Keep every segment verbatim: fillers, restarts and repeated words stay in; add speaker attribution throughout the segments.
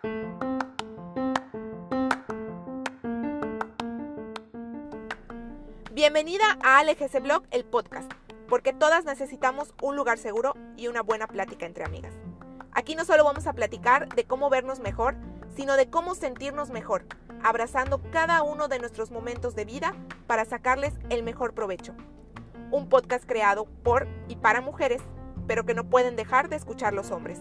Speaker 1: Bienvenida a A L G C Blog, el podcast, porque todas necesitamos un lugar seguro y una buena plática entre amigas. Aquí no solo vamos a platicar de cómo vernos mejor, sino de cómo sentirnos mejor, abrazando cada uno de nuestros momentos de vida para sacarles el mejor provecho. Un podcast creado por y para mujeres, pero que no pueden dejar de escuchar los hombres.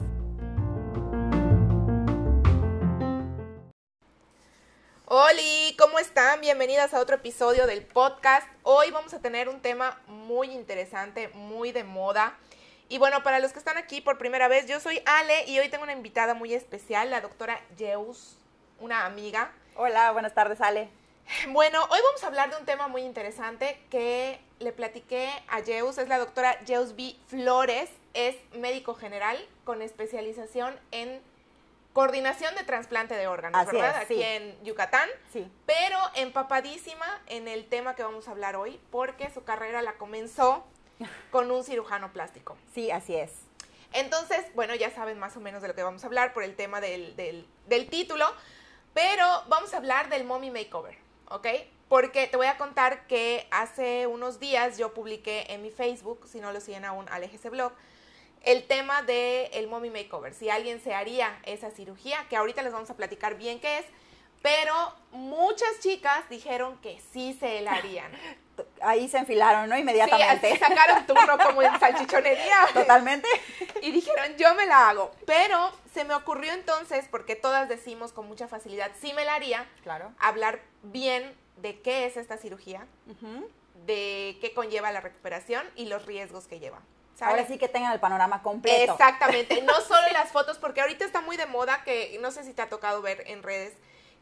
Speaker 1: ¡Holi! ¿Cómo están? Bienvenidas a otro episodio del podcast. Hoy vamos a tener un tema muy interesante, muy de moda. Y bueno, para los que están aquí por primera vez, yo soy Ale y hoy tengo una invitada muy especial, la doctora Yeus, una amiga.
Speaker 2: Hola, buenas tardes, Ale.
Speaker 1: Bueno, hoy vamos a hablar de un tema muy interesante que le platiqué a Yeus. Es la doctora Yeus B. Flores, es médico general con especialización en coordinación de trasplante de órganos,
Speaker 2: Así
Speaker 1: ¿verdad?
Speaker 2: es, sí.
Speaker 1: Aquí en Yucatán.
Speaker 2: Sí.
Speaker 1: Pero empapadísima en el tema que vamos a hablar hoy, porque su carrera la comenzó con un cirujano plástico.
Speaker 2: Sí, así es.
Speaker 1: Entonces, bueno, ya saben más o menos de lo que vamos a hablar por el tema del, del, del título, pero vamos a hablar del Mommy Makeover, ¿ok? Porque te voy a contar que hace unos días yo publiqué en mi Facebook, si no lo siguen aún, A L G C Blog, el tema del Mommy Makeover, si alguien se haría esa cirugía, que ahorita les vamos a platicar bien qué es, pero muchas chicas dijeron que sí se la harían.
Speaker 2: Ahí se enfilaron, ¿no? Inmediatamente.
Speaker 1: Sí, así sacaron turno como en salchichonería.
Speaker 2: Totalmente.
Speaker 1: Y dijeron, yo me la hago. Pero se me ocurrió entonces, porque todas decimos con mucha facilidad, sí me la haría,
Speaker 2: Claro.
Speaker 1: hablar bien de qué es esta cirugía,
Speaker 2: Uh-huh.
Speaker 1: de qué conlleva la recuperación y los riesgos que lleva. ¿Sabes?
Speaker 2: Ahora sí que tengan el panorama completo.
Speaker 1: Exactamente, no solo las fotos, porque ahorita está muy de moda, que no sé si te ha tocado ver en redes,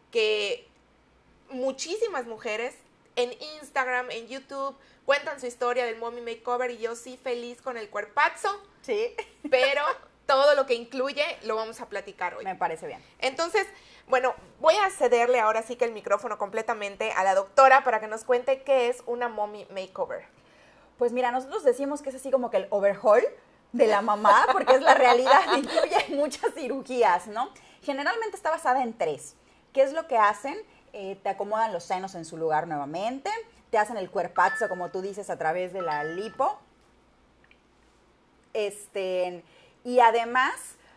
Speaker 1: que muchísimas mujeres en Instagram, en YouTube, cuentan su historia del Mommy Makeover y yo sí feliz con el cuerpazo,
Speaker 2: Sí.
Speaker 1: pero todo lo que incluye lo vamos a platicar hoy.
Speaker 2: Me parece bien.
Speaker 1: Entonces, bueno, voy a cederle ahora sí que el micrófono completamente a la doctora para que nos cuente qué es una Mommy Makeover.
Speaker 2: Pues mira, nosotros decimos que es así como que el overhaul de la mamá, porque es la realidad, incluye muchas cirugías, ¿no? Generalmente está basada en tres. ¿Qué es lo que hacen? Eh, te acomodan los senos en su lugar nuevamente, te hacen el cuerpazo, como tú dices, a través de la lipo. Este, y además,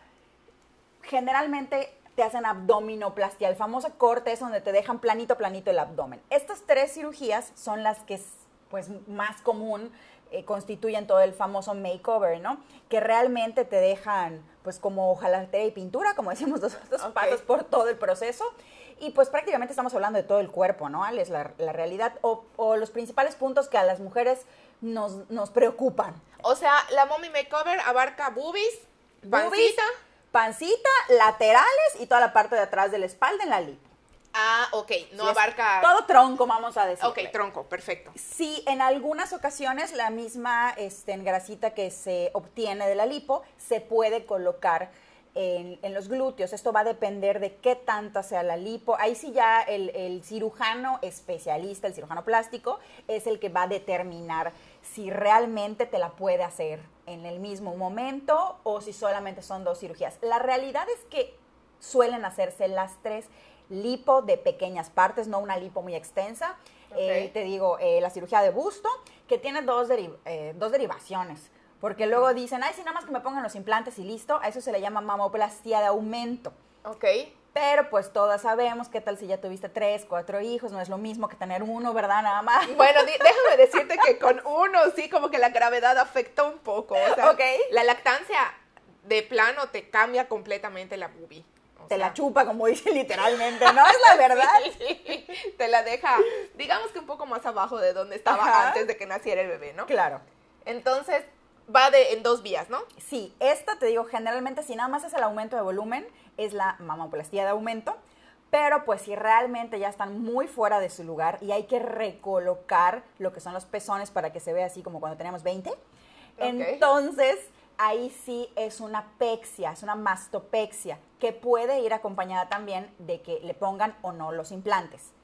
Speaker 2: generalmente te hacen abdominoplastia, el famoso corte es donde te dejan planito, planito el abdomen. Estas tres cirugías son las que pues más común eh, constituyen todo el famoso makeover, ¿no? Que realmente te dejan pues como hojalatería y pintura, como decimos nosotros,
Speaker 1: Okay.
Speaker 2: pasas por todo el proceso y pues prácticamente estamos hablando de todo el cuerpo, ¿no, Ale? Es la, la realidad o, o los principales puntos que a las mujeres nos, nos preocupan.
Speaker 1: O sea, la Mommy Makeover abarca boobies, pancita.
Speaker 2: Boobies, pancita, laterales y toda la parte de atrás de la espalda en la lipo.
Speaker 1: Ah, ok, no
Speaker 2: Sí, es
Speaker 1: abarca...
Speaker 2: todo tronco, vamos a decir.
Speaker 1: Ok, tronco, perfecto.
Speaker 2: Sí, en algunas ocasiones la misma este, grasita que se obtiene de la lipo se puede colocar en, en los glúteos. Esto va a depender de qué tanta sea la lipo. Ahí sí ya el, el cirujano especialista, el cirujano plástico, es el que va a determinar si realmente te la puede hacer en el mismo momento o si solamente son dos cirugías. La realidad es que suelen hacerse las tres lipo de pequeñas partes, no una lipo muy extensa.
Speaker 1: Okay.
Speaker 2: Eh, te digo, eh, la cirugía de busto, que tiene dos, deri- eh, dos derivaciones. Porque luego dicen, ay, si nada más que me pongan los implantes y listo, a eso se le llama mamoplastia de aumento.
Speaker 1: Ok.
Speaker 2: Pero pues todas sabemos qué tal si ya tuviste tres, cuatro hijos, no es lo mismo que tener uno, ¿verdad? Nada más.
Speaker 1: Bueno, di- déjame decirte que con uno sí como que la gravedad afecta un poco. O sea,
Speaker 2: Ok.
Speaker 1: la lactancia de plano te cambia completamente la boobie. O
Speaker 2: Te
Speaker 1: sea,
Speaker 2: la chupa, como dicen literalmente, ¿no? Es la verdad.
Speaker 1: sí, te la deja, digamos que un poco más abajo de donde estaba
Speaker 2: Ajá.
Speaker 1: antes de que naciera el bebé, ¿no?
Speaker 2: Claro.
Speaker 1: Entonces, va de en dos vías, ¿no?
Speaker 2: Sí, esta te digo, generalmente si nada más es el aumento de volumen, es la mamoplastia de aumento, pero pues si realmente ya están muy fuera de su lugar y hay que recolocar lo que son los pezones para que se vea así como cuando teníamos veinte, entonces ahí sí es una pexia, es una mastopexia, que puede ir acompañada también de que le pongan o no los implantes.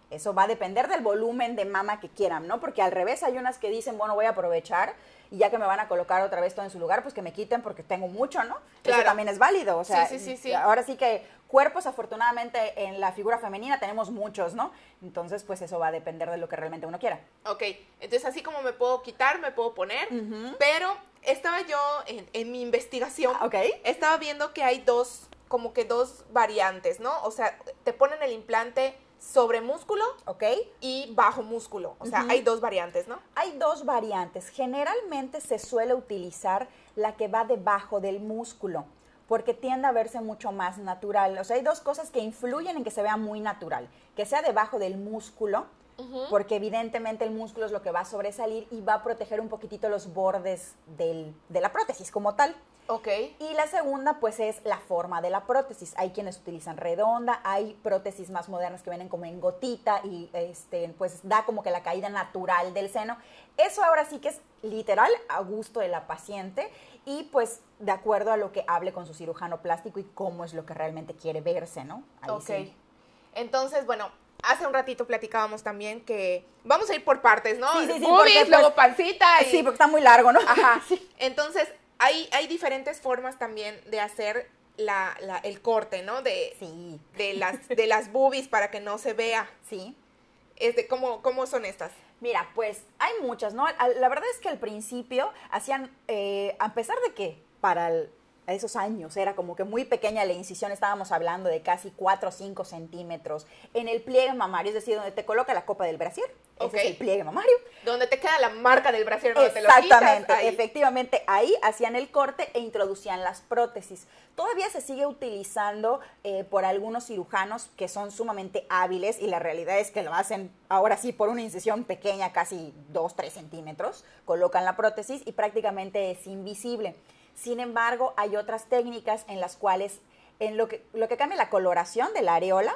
Speaker 2: Eso va a depender del volumen de mama que quieran, ¿no? Porque al revés hay unas que dicen, bueno, voy a aprovechar y ya que me van a colocar otra vez todo en su lugar, pues que me quiten porque tengo mucho, ¿no?
Speaker 1: Claro.
Speaker 2: Eso también es válido, o sea,
Speaker 1: sí, sí, sí, sí.
Speaker 2: ahora sí que cuerpos, afortunadamente, en la figura femenina tenemos muchos, ¿no? Entonces, pues eso va a depender de lo que realmente uno quiera.
Speaker 1: Ok, entonces así como me puedo quitar, me puedo poner, uh-huh. pero estaba yo en, en mi investigación,
Speaker 2: okay.
Speaker 1: estaba viendo que hay dos, como que dos variantes, ¿no? O sea, te ponen el implante sobre músculo
Speaker 2: okay.
Speaker 1: y bajo músculo. O sea, uh-huh. hay dos variantes, ¿no?
Speaker 2: Hay dos variantes. Generalmente se suele utilizar la que va debajo del músculo, porque tiende a verse mucho más natural. O sea, hay dos cosas que influyen en que se vea muy natural. Que sea debajo del músculo, uh-huh. porque evidentemente el músculo es lo que va a sobresalir y va a proteger un poquitito los bordes del, de la prótesis como tal.
Speaker 1: Ok.
Speaker 2: Y la segunda, pues, es la forma de la prótesis. Hay quienes utilizan redonda, hay prótesis más modernas que vienen como en gotita y, este, pues, da como que la caída natural del seno. Eso ahora sí que es literal a gusto de la paciente y, pues, de acuerdo a lo que hable con su cirujano plástico y cómo es lo que realmente quiere verse, ¿no? Ahí
Speaker 1: ok.
Speaker 2: Sí.
Speaker 1: Entonces, bueno, hace un ratito platicábamos también que vamos a ir por partes, ¿no?
Speaker 2: Sí, sí, sí.
Speaker 1: Boobies,
Speaker 2: porque, pues,
Speaker 1: luego pancita. Y...
Speaker 2: Sí, porque está muy largo, ¿no?
Speaker 1: Ajá. Sí. Entonces, Hay, hay diferentes formas también de hacer la, la, el corte, ¿no? De,
Speaker 2: sí.
Speaker 1: de, las, de las boobies para que no se vea.
Speaker 2: Sí.
Speaker 1: Este, ¿cómo, ¿Cómo son estas?
Speaker 2: Mira, pues hay muchas, ¿no? La verdad es que al principio hacían, eh, a pesar de que para el, esos años era como que muy pequeña la incisión, estábamos hablando de casi cuatro o cinco centímetros en el pliegue mamario, es decir, donde te coloca la copa del brasier.
Speaker 1: Okay.
Speaker 2: Ese es el pliegue mamario.
Speaker 1: Donde te queda la marca del brasier, donde te lo quitas.
Speaker 2: Exactamente, ahí. Efectivamente, ahí hacían el corte e introducían las prótesis. Todavía se sigue utilizando eh, por algunos cirujanos que son sumamente hábiles y la realidad es que lo hacen ahora sí por una incisión pequeña, casi dos, tres centímetros, colocan la prótesis y prácticamente es invisible. Sin embargo, hay otras técnicas en las cuales en lo que, lo que cambia la coloración de la areola,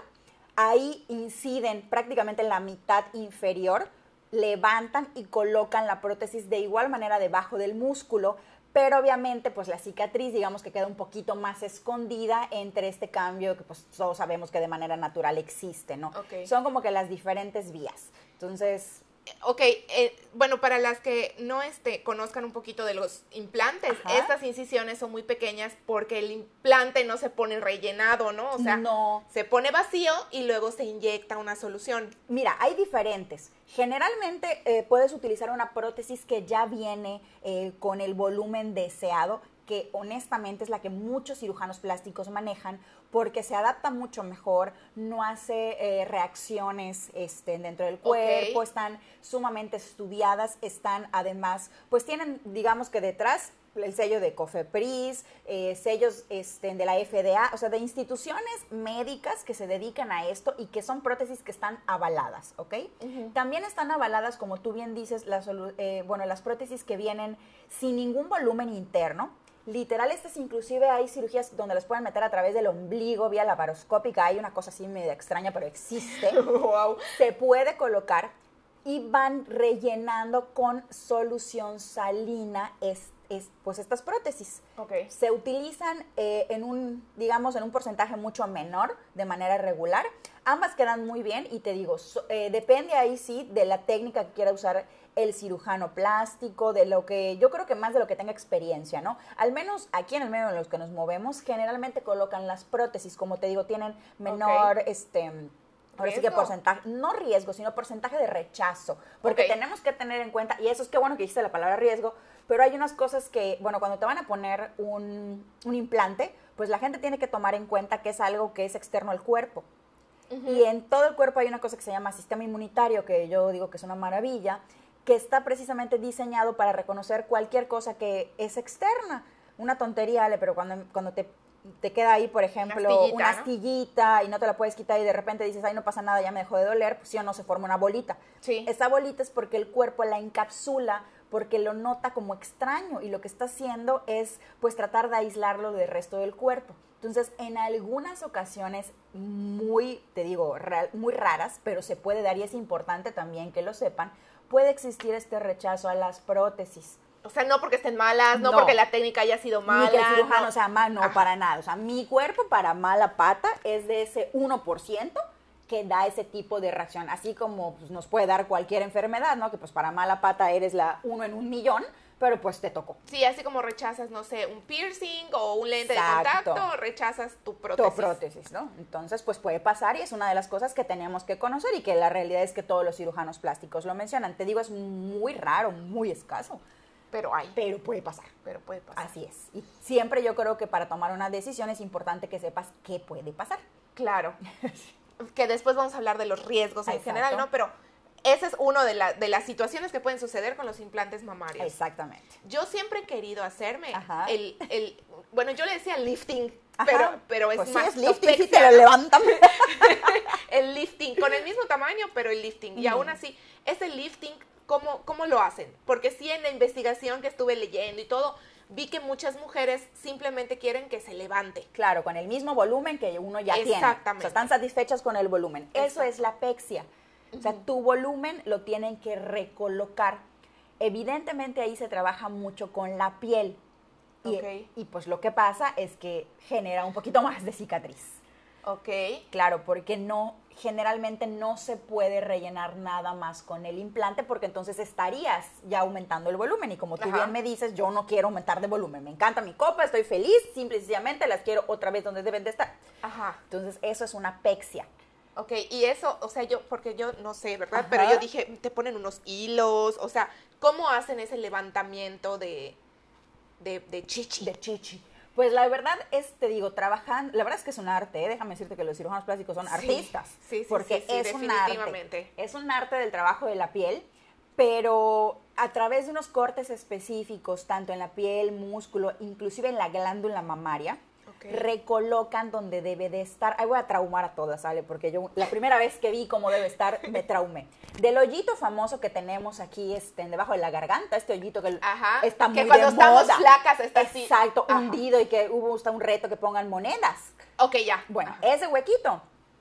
Speaker 2: ahí inciden prácticamente en la mitad inferior, levantan y colocan la prótesis de igual manera debajo del músculo, pero obviamente pues la cicatriz digamos que queda un poquito más escondida entre este cambio que pues todos sabemos que de manera natural existe, ¿no?
Speaker 1: Okay.
Speaker 2: Son como que las diferentes vías. Entonces...
Speaker 1: Ok, eh, bueno, para las que no este, conozcan un poquito de los implantes,
Speaker 2: Ajá.
Speaker 1: estas incisiones son muy pequeñas porque el implante no se pone rellenado, ¿no? O sea,
Speaker 2: no.
Speaker 1: se pone vacío y luego se inyecta una solución.
Speaker 2: Mira, hay diferentes. Generalmente eh, puedes utilizar una prótesis que ya viene eh, con el volumen deseado, que honestamente es la que muchos cirujanos plásticos manejan porque se adapta mucho mejor, no hace eh, reacciones este, dentro del cuerpo,
Speaker 1: okay.
Speaker 2: Están sumamente estudiadas, están además, pues tienen, digamos que detrás, el sello de COFEPRIS, eh, sellos este, de la F D A, o sea, de instituciones médicas que se dedican a esto y que son prótesis que están avaladas, ¿ok? Uh-huh. También están avaladas, como tú bien dices, las, eh, bueno, las prótesis que vienen sin ningún volumen interno. Literal, estas inclusive hay cirugías donde las pueden meter a través del ombligo, vía laparoscópica, hay una cosa así medio extraña, pero existe.
Speaker 1: Wow.
Speaker 2: Se puede colocar y van rellenando con solución salina es, es, pues estas prótesis.
Speaker 1: Okay.
Speaker 2: Se utilizan eh, en un, digamos, en un porcentaje mucho menor, de manera regular. Ambas quedan muy bien y te digo, so, eh, depende ahí sí de la técnica que quiera usar el cirujano plástico, de lo que, yo creo que más de lo que tenga experiencia, ¿no? Al menos aquí en el medio en los que nos movemos, generalmente colocan las prótesis, como te digo, tienen menor, okay. este... Ahora sí que porcentaje, no riesgo, sino porcentaje de rechazo, porque okay. tenemos que tener en cuenta, y eso es que bueno que dijiste la palabra riesgo, pero hay unas cosas que, bueno, cuando te van a poner un, un implante, pues la gente tiene que tomar en cuenta que es algo que es externo al cuerpo. Uh-huh. Y en todo el cuerpo hay una cosa que se llama sistema inmunitario, que yo digo que es una maravilla, que está precisamente diseñado para reconocer cualquier cosa que es externa. Una tontería, Ale, pero cuando, cuando te... te queda ahí, por ejemplo, una astillita, una astillita ¿no? y no te la puedes quitar y de repente dices, ay, no pasa nada, ya me dejó de doler, pues sí o no, se forma una bolita.
Speaker 1: Sí.
Speaker 2: Esa bolita es porque el cuerpo la encapsula, porque lo nota como extraño y lo que está haciendo es, pues, tratar de aislarlo del resto del cuerpo. Entonces, en algunas ocasiones muy, te digo, real, muy raras, pero se puede dar y es importante también que lo sepan, puede existir este rechazo a las prótesis.
Speaker 1: O sea, no porque estén malas, no, no porque la técnica haya sido mala.
Speaker 2: Ni que el cirujano
Speaker 1: no.
Speaker 2: sea mal, no, Ajá. para nada. O sea, mi cuerpo para mala pata es de ese uno por ciento que da ese tipo de reacción, así como pues, nos puede dar cualquier enfermedad, ¿no? Que pues para mala pata eres la uno en un millón, pero pues te tocó.
Speaker 1: Sí, así como rechazas, no sé, un piercing o un lente
Speaker 2: Exacto.
Speaker 1: de contacto, rechazas tu prótesis.
Speaker 2: Tu prótesis, ¿no? Entonces, pues puede pasar y es una de las cosas que tenemos que conocer y que la realidad es que todos los cirujanos plásticos lo mencionan. Te digo, es muy raro, muy escaso.
Speaker 1: Pero hay.
Speaker 2: Pero puede pasar.
Speaker 1: Pero puede pasar.
Speaker 2: Así es. Y siempre yo creo que para tomar una decisión es importante que sepas qué puede pasar.
Speaker 1: Claro. Que después vamos a hablar de los riesgos en
Speaker 2: Exacto.
Speaker 1: general, ¿no? Pero ese es uno de, la, de las situaciones que pueden suceder con los implantes mamarios.
Speaker 2: Exactamente.
Speaker 1: Yo siempre he querido hacerme
Speaker 2: Ajá.
Speaker 1: el, el, bueno, yo le decía lifting,
Speaker 2: Ajá.
Speaker 1: pero, pero es
Speaker 2: Pues sí,
Speaker 1: más
Speaker 2: es lifting, sí
Speaker 1: topexia,
Speaker 2: te lo
Speaker 1: ¿no?
Speaker 2: levantan.
Speaker 1: El lifting, con el mismo tamaño, pero el lifting. Y
Speaker 2: Ujú.
Speaker 1: aún así, ese lifting, ¿cómo, ¿cómo lo hacen? Porque sí, en la investigación que estuve leyendo y todo, vi que muchas mujeres simplemente quieren que se levante.
Speaker 2: Claro, con el mismo volumen que uno ya tiene.
Speaker 1: Exactamente.
Speaker 2: O sea, están satisfechas con el volumen. Eso
Speaker 1: Exacto.
Speaker 2: es la pexia. O sea, tu volumen lo tienen que recolocar. Evidentemente ahí se trabaja mucho con la piel. Y,
Speaker 1: Ok.
Speaker 2: y pues lo que pasa es que genera un poquito más de cicatriz.
Speaker 1: Ok.
Speaker 2: Claro, porque no, generalmente no se puede rellenar nada más con el implante porque entonces estarías ya aumentando el volumen y como tú
Speaker 1: Ajá.
Speaker 2: bien me dices, yo no quiero aumentar de volumen, me encanta mi copa, estoy feliz, simple y sencillamente las quiero otra vez donde deben de estar.
Speaker 1: Ajá.
Speaker 2: Entonces eso es una pexia.
Speaker 1: Ok, y eso, o sea, yo, porque yo no sé, ¿verdad?
Speaker 2: Ajá.
Speaker 1: Pero yo dije, te ponen unos hilos, o sea, ¿cómo hacen ese levantamiento de, de, de chichi?
Speaker 2: De chichi. Pues la verdad es, te digo, trabajan, la verdad es que es un arte, ¿eh? Déjame decirte que los cirujanos plásticos son
Speaker 1: Sí,
Speaker 2: artistas.
Speaker 1: sí, sí,
Speaker 2: porque
Speaker 1: sí, sí,
Speaker 2: es un arte.
Speaker 1: definitivamente.
Speaker 2: Es un arte del trabajo de la piel, pero a través de unos cortes específicos, tanto en la piel, músculo, inclusive en la glándula mamaria,
Speaker 1: Ok.
Speaker 2: recolocan donde debe de estar. Ahí voy a traumar a todas, ¿sale? Porque yo la primera vez que vi cómo debe estar, me traumé. Del hoyito famoso que tenemos aquí este, debajo de la garganta, este hoyito que
Speaker 1: Ajá.
Speaker 2: está muy
Speaker 1: Que cuando
Speaker 2: de
Speaker 1: estamos
Speaker 2: moda.
Speaker 1: flacas está así.
Speaker 2: Exacto,
Speaker 1: Ajá.
Speaker 2: hundido y que hubo hasta un reto que pongan monedas.
Speaker 1: Ok, ya.
Speaker 2: Bueno,
Speaker 1: Ajá.
Speaker 2: ese huequito,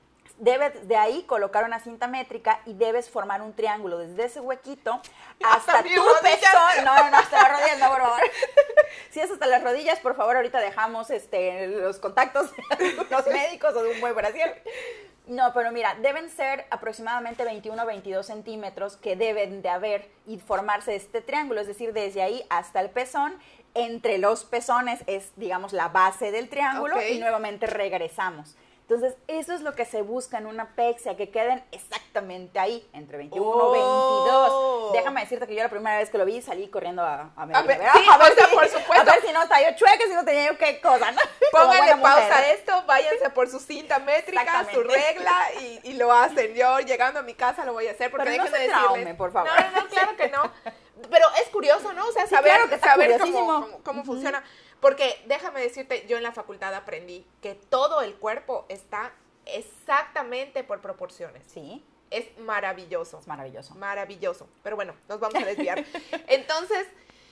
Speaker 2: debes de ahí colocar una cinta métrica y debes formar un triángulo desde ese huequito hasta,
Speaker 1: Hasta mis
Speaker 2: tu
Speaker 1: rodillas.
Speaker 2: pezón. No, no, hasta las rodillas, no, por favor. Si es hasta las rodillas, por favor, ahorita dejamos este, los contactos de los médicos o de un buen brasier. No, pero mira, deben ser aproximadamente veintiuno o veintidós centímetros que deben de haber y formarse este triángulo, es decir, desde ahí hasta el pezón. Entre los pezones es, digamos, la base del triángulo
Speaker 1: Ok.
Speaker 2: y nuevamente regresamos. Entonces, eso es lo que se busca en una pexia, que queden exactamente ahí, entre veintiuno y
Speaker 1: Oh.
Speaker 2: veintidós. Déjame decirte que yo la primera vez que lo vi salí corriendo a, a medir,
Speaker 1: A ver,
Speaker 2: ¿verdad?
Speaker 1: sí, o sea, por
Speaker 2: si-
Speaker 1: supuesto.
Speaker 2: A ver si no estaba yo chueca, si no tenía yo qué cosa, ¿no? Como
Speaker 1: Pónganle
Speaker 2: buena mujer.
Speaker 1: pausa a esto, váyanse por su cinta métrica,
Speaker 2: Exactamente.
Speaker 1: su regla y, y lo hacen. Yo llegando a mi casa lo voy a hacer porque
Speaker 2: Pero no
Speaker 1: déjenme
Speaker 2: se
Speaker 1: decirles.
Speaker 2: traume, por favor.
Speaker 1: No, no, no, claro que no. Pero es curioso, ¿no? O sea,
Speaker 2: Sí,
Speaker 1: saber,
Speaker 2: claro que está
Speaker 1: saber cómo,
Speaker 2: curiosísimo.
Speaker 1: cómo, cómo funciona. Porque déjame decirte, yo en la facultad aprendí que todo el cuerpo está exactamente por proporciones.
Speaker 2: Sí,
Speaker 1: Es maravilloso.
Speaker 2: es maravilloso.
Speaker 1: Maravilloso. Pero bueno, nos vamos a desviar. Entonces,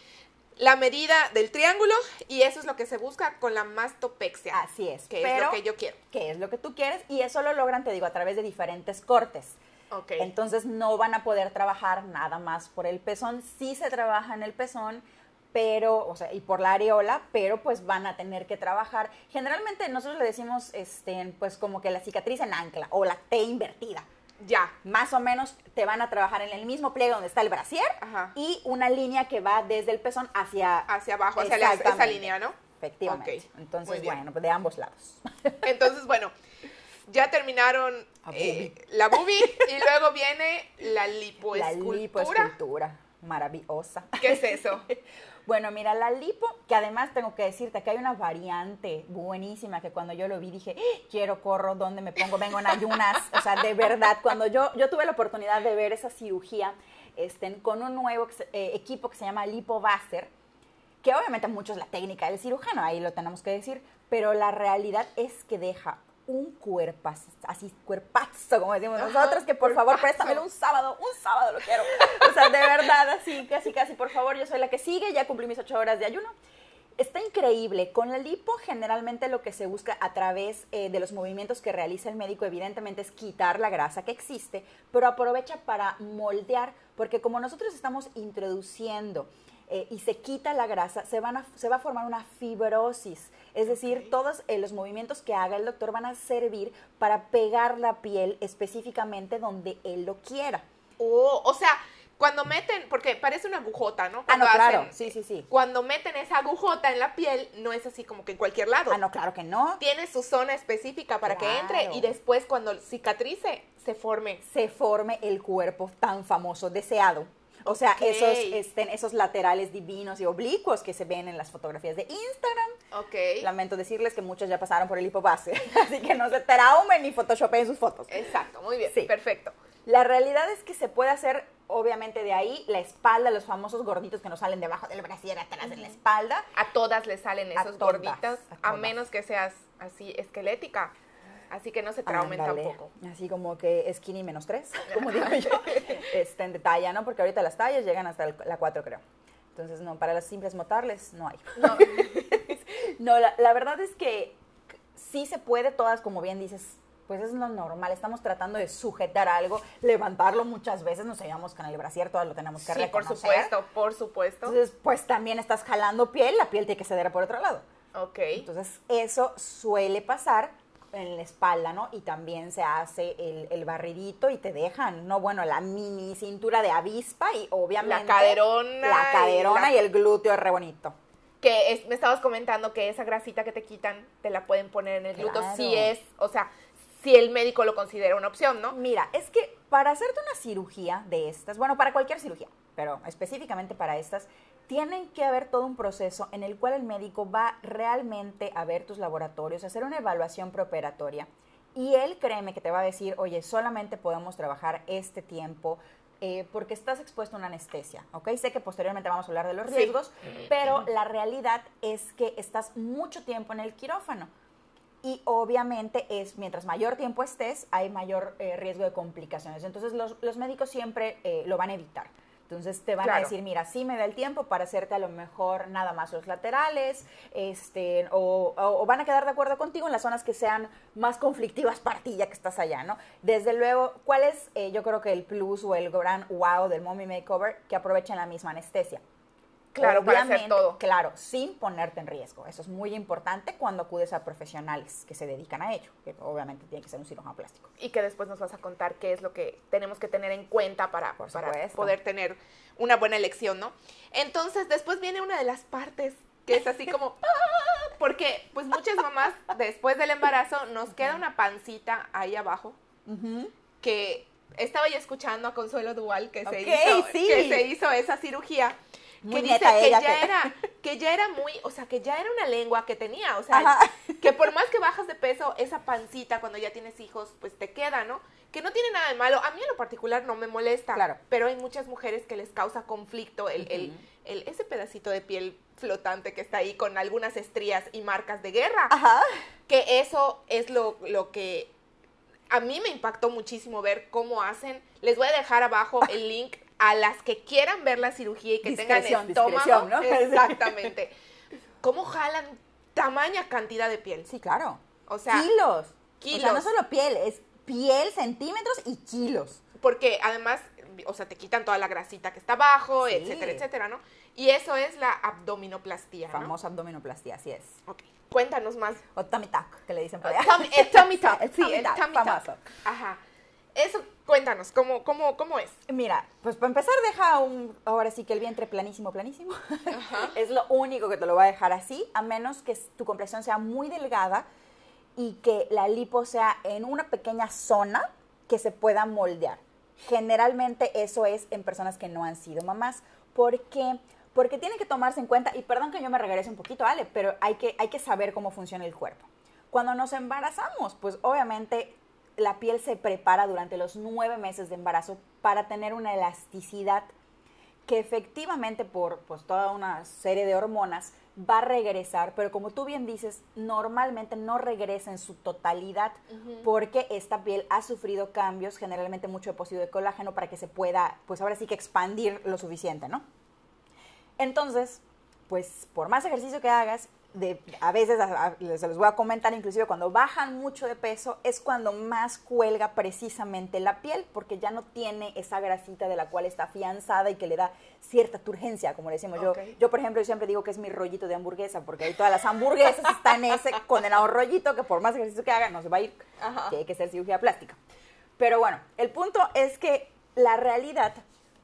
Speaker 1: la medida del triángulo, y eso es lo que se busca con la mastopexia.
Speaker 2: Así es.
Speaker 1: Que
Speaker 2: pero,
Speaker 1: es lo que yo quiero.
Speaker 2: ¿qué es lo que tú quieres? Y eso lo logran, te digo, a través de diferentes cortes.
Speaker 1: Ok.
Speaker 2: Entonces no van a poder trabajar nada más por el pezón. Sí se trabaja en el pezón, pero, o sea, y por la areola, pero pues van a tener que trabajar. Generalmente nosotros le decimos, este, pues como que la cicatriz en ancla o la T invertida.
Speaker 1: Ya.
Speaker 2: Más o menos te van a trabajar en el mismo pliegue donde está el brasier
Speaker 1: Ajá.
Speaker 2: y una línea que va desde el pezón hacia...
Speaker 1: Hacia abajo, hacia la- esa
Speaker 2: Exactamente.
Speaker 1: línea, ¿no?
Speaker 2: Efectivamente.
Speaker 1: Ok, muy
Speaker 2: Entonces,
Speaker 1: bien.
Speaker 2: bueno, pues de ambos lados.
Speaker 1: Entonces, bueno, ya terminaron
Speaker 2: A
Speaker 1: eh,
Speaker 2: boobie.
Speaker 1: la boobie y luego viene la
Speaker 2: La
Speaker 1: lipoescultura.
Speaker 2: lipoescultura, maravillosa.
Speaker 1: ¿Qué es eso?
Speaker 2: Bueno, mira, la lipo, que además tengo que decirte que hay una variante buenísima que cuando yo lo vi dije, ¡Ah! Quiero, corro, ¿dónde me pongo? Vengo en ayunas. O sea, de verdad, cuando yo, yo tuve la oportunidad de ver esa cirugía este, con un nuevo eh, equipo que se llama LipoVasser, que obviamente muchos la técnica del cirujano, ahí lo tenemos que decir, pero la realidad es que deja un cuerpazo, así cuerpazo, como decimos
Speaker 1: Ajá,
Speaker 2: nosotros, que por favor
Speaker 1: cuerpazo.
Speaker 2: préstamelo un sábado, un sábado lo quiero. O sea, de verdad, así, casi, casi, por favor, yo soy la que sigue, ya cumplí mis ocho horas de ayuno. Está increíble. Con la lipo, generalmente lo que se busca a través eh, de los movimientos que realiza el médico, evidentemente, es quitar la grasa que existe, pero aprovecha para moldear, porque como nosotros estamos introduciendo eh, y se quita la grasa, se, van a, se va a formar una fibrosis. Es decir,
Speaker 1: Ok.
Speaker 2: todos eh, los movimientos que haga el doctor van a servir para pegar la piel específicamente donde él lo quiera.
Speaker 1: Oh, o sea, cuando meten, porque parece una agujota, ¿no?
Speaker 2: Ah,
Speaker 1: Cuando
Speaker 2: no, claro,
Speaker 1: hacen-
Speaker 2: sí, sí, sí.
Speaker 1: Cuando meten esa agujota en la piel, no es así como que en cualquier lado.
Speaker 2: Ah, no, claro que no.
Speaker 1: Tiene su zona específica para que entre
Speaker 2: Claro.
Speaker 1: y después cuando cicatrice se forme.
Speaker 2: Se forme el cuerpo tan famoso, deseado. O sea,
Speaker 1: Ok.
Speaker 2: esos, estén, esos laterales divinos y oblicuos que se ven en las fotografías de Instagram.
Speaker 1: Ok.
Speaker 2: Lamento decirles que muchos ya pasaron por el hipobase, así que no se traumen ni photoshopeen sus fotos.
Speaker 1: Exacto, muy bien,
Speaker 2: Sí.
Speaker 1: perfecto.
Speaker 2: La realidad es que se puede hacer, obviamente, de ahí la espalda, los famosos gorditos que nos salen debajo del brasier, atrás de la espalda.
Speaker 1: A todas le salen
Speaker 2: A
Speaker 1: esos
Speaker 2: todas,
Speaker 1: gorditos,
Speaker 2: a
Speaker 1: a,
Speaker 2: todas.
Speaker 1: menos que seas así esquelética. Así que no se traumen
Speaker 2: Ándale,
Speaker 1: tampoco.
Speaker 2: así como que skinny menos tres, como digo yo, este, en talla, ¿no? Porque ahorita las tallas llegan hasta el- la cuatro, creo. Entonces, no, para las simples motarles no hay.
Speaker 1: No.
Speaker 2: No, la, la verdad es que sí se puede, todas, como bien dices, pues es lo normal. Estamos tratando de sujetar algo, levantarlo muchas veces, nos llevamos con el brasier, todas lo tenemos que
Speaker 1: Sí, por
Speaker 2: reconocer.
Speaker 1: supuesto, por supuesto.
Speaker 2: Entonces, pues también estás jalando piel, la piel tiene que ceder por otro lado.
Speaker 1: Ok.
Speaker 2: Entonces, eso suele pasar en la espalda, ¿no? Y también se hace el, el barridito y te dejan, ¿no? Bueno, la mini cintura de avispa y obviamente...
Speaker 1: La caderona
Speaker 2: La
Speaker 1: y
Speaker 2: caderona
Speaker 1: la-
Speaker 2: y, el glúteo es re bonito.
Speaker 1: Que es- me estabas comentando que esa grasita que te quitan te la pueden poner en el glúteo
Speaker 2: Claro.
Speaker 1: si es, o sea, si el médico lo considera una opción, ¿no?
Speaker 2: Mira, es que para hacerte una cirugía de estas, bueno, para cualquier cirugía, pero específicamente para estas, tienen que haber todo un proceso en el cual el médico va realmente a ver tus laboratorios, a hacer una evaluación preoperatoria. Y él, créeme, que te va a decir, oye, solamente podemos trabajar este tiempo eh, porque estás expuesto a una anestesia, ¿ok? Sé que posteriormente vamos a hablar de los
Speaker 1: Sí.
Speaker 2: riesgos, pero la realidad es que estás mucho tiempo en el quirófano. Y obviamente es, mientras mayor tiempo estés, hay mayor eh, riesgo de complicaciones. Entonces los, los médicos siempre eh, lo van a evitar. Entonces te van
Speaker 1: Claro.
Speaker 2: a decir, mira, sí me da el tiempo para hacerte a lo mejor nada más los laterales, este, o, o- o van a quedar de acuerdo contigo en las zonas que sean más conflictivas para ti, ya que estás allá, ¿no? Desde luego, ¿cuál es, eh, yo creo que el plus o el gran wow del Mommy Makeover? Que aprovechen la misma anestesia.
Speaker 1: Claro, para hacer
Speaker 2: Obviamente,
Speaker 1: todo.
Speaker 2: Claro, sin ponerte en riesgo. Eso es muy importante cuando acudes a profesionales que se dedican a ello, que obviamente tiene que ser un cirujano plástico.
Speaker 1: Y que después nos vas a contar qué es lo que tenemos que tener en cuenta para,
Speaker 2: Por
Speaker 1: para
Speaker 2: supuesto.
Speaker 1: poder tener una buena elección, ¿no? Entonces, después viene una de las partes que es así como, ¡ah! Porque pues muchas mamás después del embarazo nos queda una pancita ahí abajo que estaba yo escuchando a Consuelo Duval que se,
Speaker 2: Ok,
Speaker 1: hizo,
Speaker 2: sí.
Speaker 1: que se hizo esa cirugía.
Speaker 2: Muy
Speaker 1: Que dice
Speaker 2: neta
Speaker 1: que
Speaker 2: ella,
Speaker 1: ya
Speaker 2: que-
Speaker 1: era, que ya era muy, o sea, que ya era una lengua que tenía, o sea,
Speaker 2: Ajá.
Speaker 1: que por más que bajas de peso, esa pancita cuando ya tienes hijos, pues te queda, ¿no? Que no tiene nada de malo. A mí en lo particular no me molesta,
Speaker 2: Claro.
Speaker 1: pero hay muchas mujeres que les causa conflicto el, el, el- ese pedacito de piel flotante que está ahí con algunas estrías y marcas de guerra.
Speaker 2: Ajá.
Speaker 1: Que eso es lo, lo que a mí me impactó muchísimo ver cómo hacen. Les voy a dejar abajo el link a las que quieran ver la cirugía y que
Speaker 2: Discreción,
Speaker 1: tengan estómago.
Speaker 2: discreción, ¿no?
Speaker 1: Exactamente. ¿Cómo jalan tamaña cantidad de piel?
Speaker 2: Sí, claro.
Speaker 1: O sea,
Speaker 2: kilos.
Speaker 1: kilos.
Speaker 2: O sea, no solo piel, es piel, centímetros y kilos.
Speaker 1: porque además, o sea, te quitan toda la grasita que está abajo,
Speaker 2: Sí.
Speaker 1: etcétera, etcétera, ¿no? Y eso es la abdominoplastía, ¿no?
Speaker 2: Famosa abdominoplastia, así es.
Speaker 1: Ok. Cuéntanos más.
Speaker 2: O tummy tuck, que le dicen por allá.
Speaker 1: Tummy- el tummy tuck.
Speaker 2: El
Speaker 1: Sí,
Speaker 2: tummy
Speaker 1: el
Speaker 2: tuck,
Speaker 1: tummy tuck.
Speaker 2: famoso.
Speaker 1: Ajá. Eso, cuéntanos, ¿cómo, cómo, cómo es?
Speaker 2: Mira, pues para empezar deja un, ahora sí que el vientre planísimo, planísimo. Es lo único que te lo va a dejar así, a menos que tu complexión sea muy delgada y que la lipo sea en una pequeña zona que se pueda moldear. Generalmente eso es en personas que no han sido mamás. ¿Por qué? Porque tienen que tomarse en cuenta, y perdón que yo me regrese un poquito, Ale, pero hay que, hay que saber cómo funciona el cuerpo. Cuando nos embarazamos, pues obviamente la piel se prepara durante los nueve meses de embarazo para tener una elasticidad que efectivamente por pues, toda una serie de hormonas va a regresar, pero como tú bien dices, normalmente no regresa en su totalidad porque esta piel ha sufrido cambios, generalmente mucho depósito de colágeno para que se pueda, pues ahora sí que expandir lo suficiente, ¿no? Entonces, pues por más ejercicio que hagas, de, a veces, a, a, se los voy a comentar, inclusive cuando bajan mucho de peso es cuando más cuelga precisamente la piel, porque ya no tiene esa grasita de la cual está afianzada y que le da cierta turgencia, como le decimos. Okay. Yo, yo, por ejemplo, yo siempre digo que es mi rollito de hamburguesa, porque ahí todas las hamburguesas están en ese condenado rollito que por más ejercicio que haga no se va a ir, Ajá. que hay que hacer cirugía plástica. Pero bueno, el punto es que la realidad,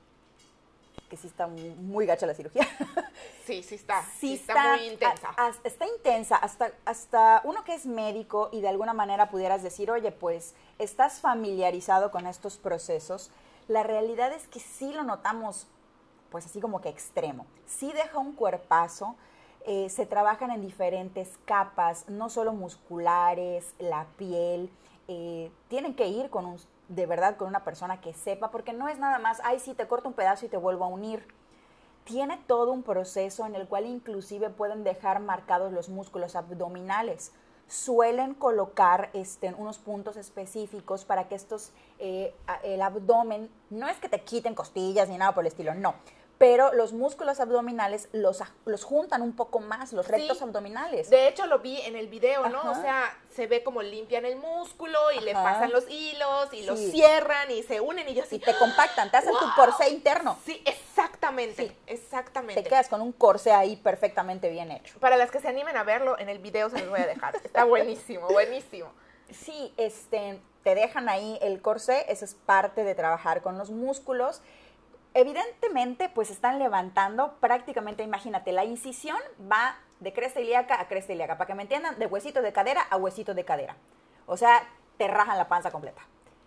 Speaker 2: que sí está muy, muy gacha la cirugía.
Speaker 1: Sí, sí está. Sí, sí está, está muy intensa.
Speaker 2: A, a, está intensa. Hasta, hasta uno que es médico y de alguna manera pudieras decir, oye, pues, estás familiarizado con estos procesos. La realidad es que sí lo notamos, pues, así como que extremo. Sí deja un cuerpazo. Eh, se trabajan en diferentes capas, no solo musculares, la piel. Eh, tienen que ir con un... de verdad con una persona que sepa, porque no es nada más, ay, sí, te corto un pedazo y te vuelvo a unir. Tiene todo un proceso en el cual inclusive pueden dejar marcados los músculos abdominales. Suelen colocar este, unos puntos específicos para que estos, eh, el abdomen, no es que te quiten costillas ni nada por el estilo, no. Pero los músculos abdominales los, los juntan un poco más, los rectos sí. abdominales.
Speaker 1: De hecho, lo vi en el video, ¿no? Ajá. O sea, se ve como limpian el músculo y Ajá. le pasan los hilos y sí. los cierran y se unen y yo así.
Speaker 2: Y te compactan, te hacen wow. tu corsé interno.
Speaker 1: Sí, exactamente, sí. exactamente.
Speaker 2: Te quedas con un corsé ahí perfectamente bien hecho.
Speaker 1: Para las que se animen a verlo, en el video se los voy a dejar. Está buenísimo, buenísimo.
Speaker 2: Sí, este, te dejan ahí el corsé, eso es parte de trabajar con los músculos. Evidentemente, pues están levantando prácticamente, imagínate, la incisión va de cresta ilíaca a cresta ilíaca, para que me entiendan, de huesito de cadera a huesito de cadera. O sea, te rajan la panza completa.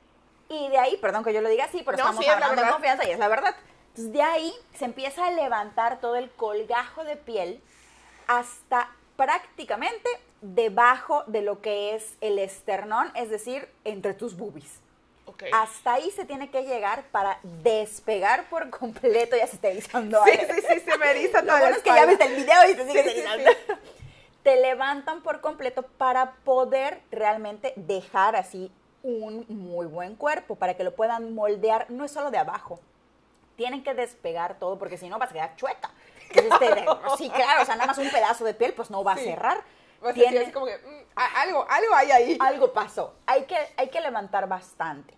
Speaker 2: Y de ahí, perdón que yo lo diga así, pero no, estamos sí, hablando de confianza y es la verdad. Entonces, de ahí se empieza a levantar todo el colgajo de piel hasta prácticamente debajo de lo que es el esternón, es decir, entre tus boobies. Okay. Hasta ahí se tiene que llegar para despegar por completo, ya se está erizando.
Speaker 1: Sí, sí, sí, se me eriza todo.
Speaker 2: Lo bueno es que ya viste el video y te sigues sí, erizando. Sí, sí. Te levantan por completo para poder realmente dejar así un muy buen cuerpo, para que lo puedan moldear, no es solo de abajo. Tienen que despegar todo, porque si no vas a quedar chueca. Entonces, claro. Te, sí, claro, o sea, nada más un pedazo de piel, pues no va sí. a cerrar.
Speaker 1: O sea, Tiene, así como que, mm, algo, algo hay ahí.
Speaker 2: Algo pasó. Hay que, hay que levantar bastante.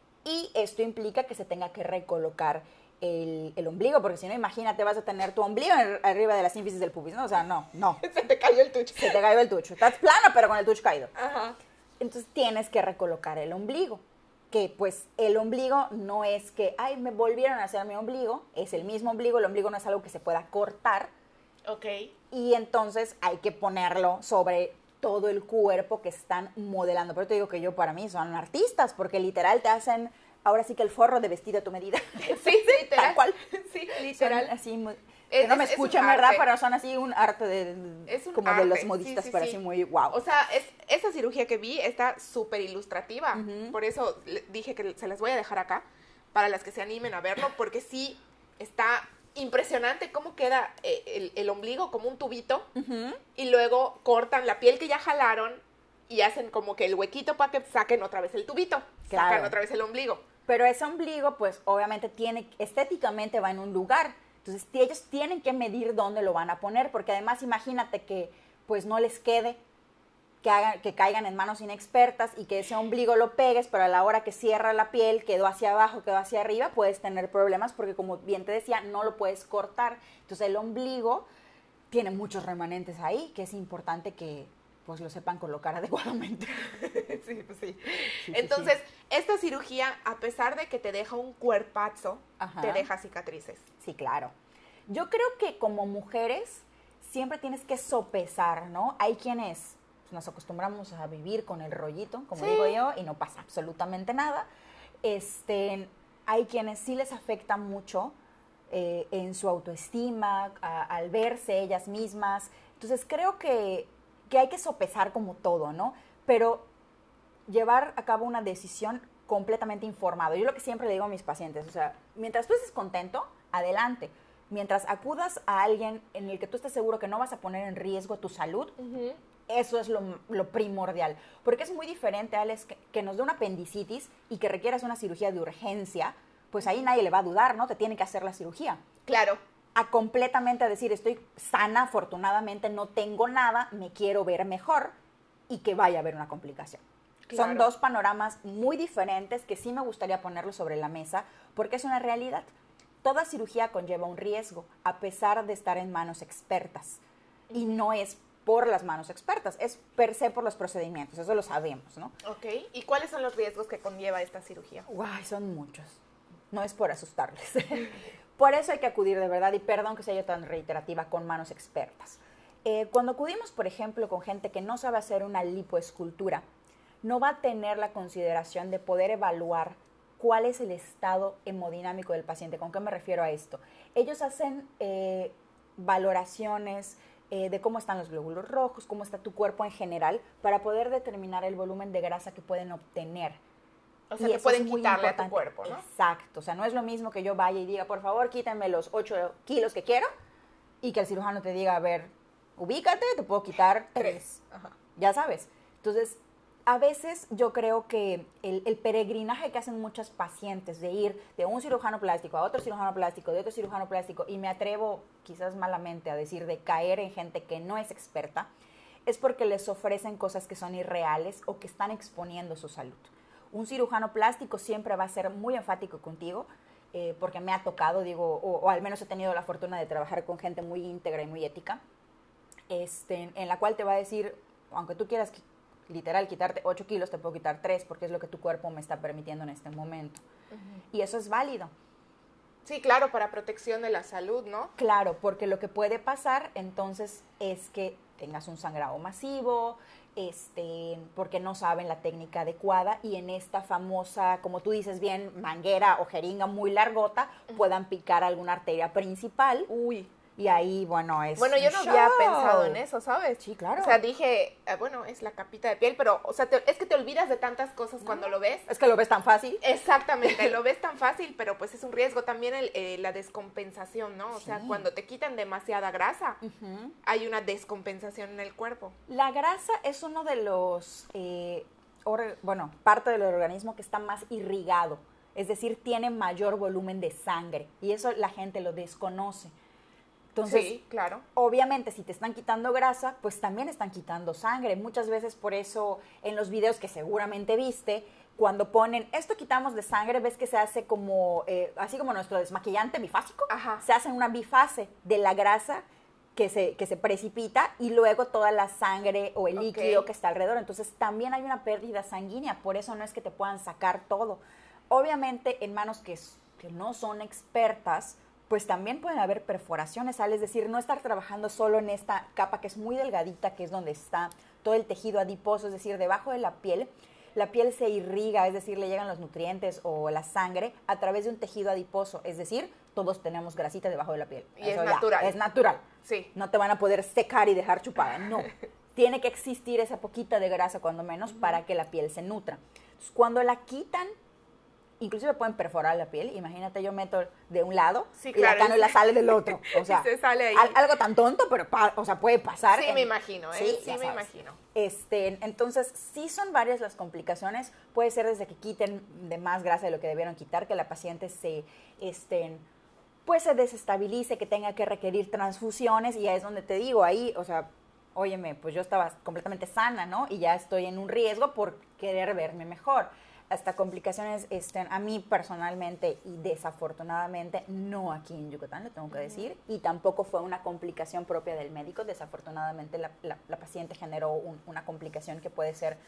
Speaker 2: Y esto implica que se tenga que recolocar el, el ombligo, porque si no, imagínate, vas a tener tu ombligo en, arriba de la sínfisis del pubis, ¿no? O sea, no, no.
Speaker 1: Se te cayó el tucho.
Speaker 2: Se te cayó el tucho. Estás plano, pero con el tucho caído. Ajá. Entonces tienes que recolocar el ombligo, que pues el ombligo no es que, ay, me volvieron a hacer mi ombligo, es el mismo ombligo, el ombligo no es algo que se pueda cortar.
Speaker 1: Ok.
Speaker 2: Y entonces hay que ponerlo sobre todo el cuerpo que están modelando. Pero te digo que yo, para mí, son artistas, porque literal te hacen, ahora sí que el forro de vestido a tu medida.
Speaker 1: Sí, sí, literal.
Speaker 2: Tal cual.
Speaker 1: Sí, literal.
Speaker 2: Son así, muy, es, que no me es, escuchan, es ¿verdad? Pero son así un arte de, es un como arte. De los modistas, sí, sí, pero sí. Así muy wow.
Speaker 1: O sea, es, esa cirugía que vi está súper ilustrativa. Uh-huh. Por eso dije que se las voy a dejar acá, para las que se animen a verlo, porque sí está impresionante cómo queda el, el ombligo como un tubito, uh-huh. y luego cortan la piel que ya jalaron y hacen como que el huequito para que saquen otra vez el tubito, claro. Sacan otra vez el ombligo.
Speaker 2: Pero ese ombligo, pues, obviamente tiene, estéticamente va en un lugar, entonces ellos tienen que medir dónde lo van a poner, porque además imagínate que, pues, no les quede, que, hagan, que caigan en manos inexpertas y que ese ombligo lo pegues, pero a la hora que cierra la piel, quedó hacia abajo, quedó hacia arriba, puedes tener problemas porque, como bien te decía, no lo puedes cortar. Entonces el ombligo tiene muchos remanentes ahí, que es importante que pues lo sepan colocar adecuadamente.
Speaker 1: Sí, pues sí. sí Entonces, sí. Esta cirugía, a pesar de que te deja un cuerpazo, Ajá. Te deja cicatrices.
Speaker 2: Sí, claro. Yo creo que como mujeres siempre tienes que sopesar, ¿no? Hay quienes nos acostumbramos a vivir con el rollito, como sí. Digo yo, y no pasa absolutamente nada. Este, hay quienes sí les afecta mucho eh, en su autoestima, a, al verse ellas mismas. Entonces, creo que, que hay que sopesar como todo, ¿no? Pero llevar a cabo una decisión completamente informada. Yo lo que siempre le digo a mis pacientes, o sea, mientras tú estés contento, adelante. Mientras acudas a alguien en el que tú estés seguro que no vas a poner en riesgo tu salud, uh-huh. Eso es lo, lo primordial. Porque es muy diferente, Alex, que, que nos dé una apendicitis y que requieras una cirugía de urgencia, pues ahí nadie le va a dudar, ¿no? Te tiene que hacer la cirugía.
Speaker 1: Claro.
Speaker 2: a completamente a decir, estoy sana, afortunadamente no tengo nada, me quiero ver mejor y que vaya a haber una complicación. Claro. Son dos panoramas muy diferentes que sí me gustaría ponerlos sobre la mesa porque es una realidad. Toda cirugía conlleva un riesgo, a pesar de estar en manos expertas. Y no es por las manos expertas, es per se por los procedimientos, eso lo sabemos, ¿no?
Speaker 1: Ok, ¿y cuáles son los riesgos que conlleva esta cirugía?
Speaker 2: Uy, son muchos, no es por asustarles. Por eso hay que acudir de verdad, y perdón que sea yo tan reiterativa, con manos expertas. Eh, cuando acudimos, por ejemplo, con gente que no sabe hacer una lipoescultura, no va a tener la consideración de poder evaluar cuál es el estado hemodinámico del paciente. ¿Con qué me refiero a esto? Ellos hacen eh, valoraciones eh, de cómo están los glóbulos rojos, cómo está tu cuerpo en general, para poder determinar el volumen de grasa que pueden obtener.
Speaker 1: O sea, que pueden quitarle a tu cuerpo, ¿no?
Speaker 2: Exacto. O sea, no es lo mismo que yo vaya y diga, por favor, quítenme los ocho kilos que quiero, y que el cirujano te diga, a ver, ubícate, te puedo quitar tres. Ajá. Ya sabes. Entonces, a veces yo creo que el, el peregrinaje que hacen muchos pacientes de ir de un cirujano plástico a otro cirujano plástico, de otro cirujano plástico, y me atrevo quizás malamente a decir de caer en gente que no es experta, es porque les ofrecen cosas que son irreales o que están exponiendo su salud. Un cirujano plástico siempre va a ser muy enfático contigo, eh, porque me ha tocado, digo, o, o al menos he tenido la fortuna de trabajar con gente muy íntegra y muy ética, este, en la cual te va a decir, aunque tú quieras literal quitarte ocho kilos, te puedo quitar tres, porque es lo que tu cuerpo me está permitiendo en este momento. Uh-huh. Y eso es válido.
Speaker 1: Sí, claro, para protección de la salud, ¿no?
Speaker 2: Claro, porque lo que puede pasar entonces es que tengas un sangrado masivo, este, porque no saben la técnica adecuada, y en esta famosa, como tú dices bien, manguera o jeringa muy largota, uh-huh, puedan picar alguna arteria principal.
Speaker 1: Uy.
Speaker 2: Y ahí, bueno, es
Speaker 1: Bueno, yo no show. había pensado en eso, ¿sabes?
Speaker 2: Sí, claro.
Speaker 1: O sea, dije, eh, bueno, es la capita de piel, pero, o sea, te, es que te olvidas de tantas cosas no. cuando lo ves.
Speaker 2: Es que lo ves tan fácil.
Speaker 1: Exactamente, lo ves tan fácil, pero pues es un riesgo. También el, eh, la descompensación, ¿no? O sí. sea, cuando te quitan demasiada grasa, uh-huh, hay una descompensación en el cuerpo.
Speaker 2: La grasa es uno de los, eh, or, bueno, parte del organismo que está más irrigado. Es decir, tiene mayor volumen de sangre. Y eso la gente lo desconoce. Entonces,
Speaker 1: sí, claro.
Speaker 2: Obviamente, si te están quitando grasa, pues también están quitando sangre. Muchas veces por eso en los videos que seguramente viste, cuando ponen, esto quitamos de sangre, ves que se hace como, eh, así como nuestro desmaquillante bifásico,
Speaker 1: ajá,
Speaker 2: se hace una bifase de la grasa que se, que se precipita y luego toda la sangre o el okay. líquido que está alrededor. Entonces, también hay una pérdida sanguínea, por eso no es que te puedan sacar todo. Obviamente, en manos que, que no son expertas, pues también pueden haber perforaciones, ¿sale? Es decir, no estar trabajando solo en esta capa que es muy delgadita, que es donde está todo el tejido adiposo, es decir, debajo de la piel, la piel se irriga, es decir, le llegan los nutrientes o la sangre a través de un tejido adiposo, es decir, todos tenemos grasita debajo de la piel.
Speaker 1: Y Eso es ya, natural.
Speaker 2: Es natural.
Speaker 1: Sí.
Speaker 2: No te van a poder secar y dejar chupada, no. Tiene que existir esa poquita de grasa, cuando menos, uh-huh, para que la piel se nutra. Entonces, cuando la quitan, inclusive pueden perforar la piel. Imagínate, yo meto de un lado,
Speaker 1: sí,
Speaker 2: y
Speaker 1: claro,
Speaker 2: la cánula sale del otro. O sea,
Speaker 1: se sale ahí.
Speaker 2: Al, algo tan tonto, pero pa, o sea, puede pasar.
Speaker 1: Sí,
Speaker 2: en,
Speaker 1: me imagino, ¿eh? Sí, sí me imagino.
Speaker 2: Este, entonces, sí son varias las complicaciones. Puede ser desde que quiten de más grasa de lo que debieron quitar, que la paciente se, este, pues se desestabilice, que tenga que requerir transfusiones, y ya es donde te digo, ahí, o sea, óyeme, pues yo estaba completamente sana, ¿no? Y ya estoy en un riesgo por querer verme mejor. Hasta complicaciones, este, a mí personalmente y desafortunadamente, no aquí en Yucatán, le tengo que decir, uh-huh, y tampoco fue una complicación propia del médico. Desafortunadamente la, la, la paciente generó un, una complicación que puede ser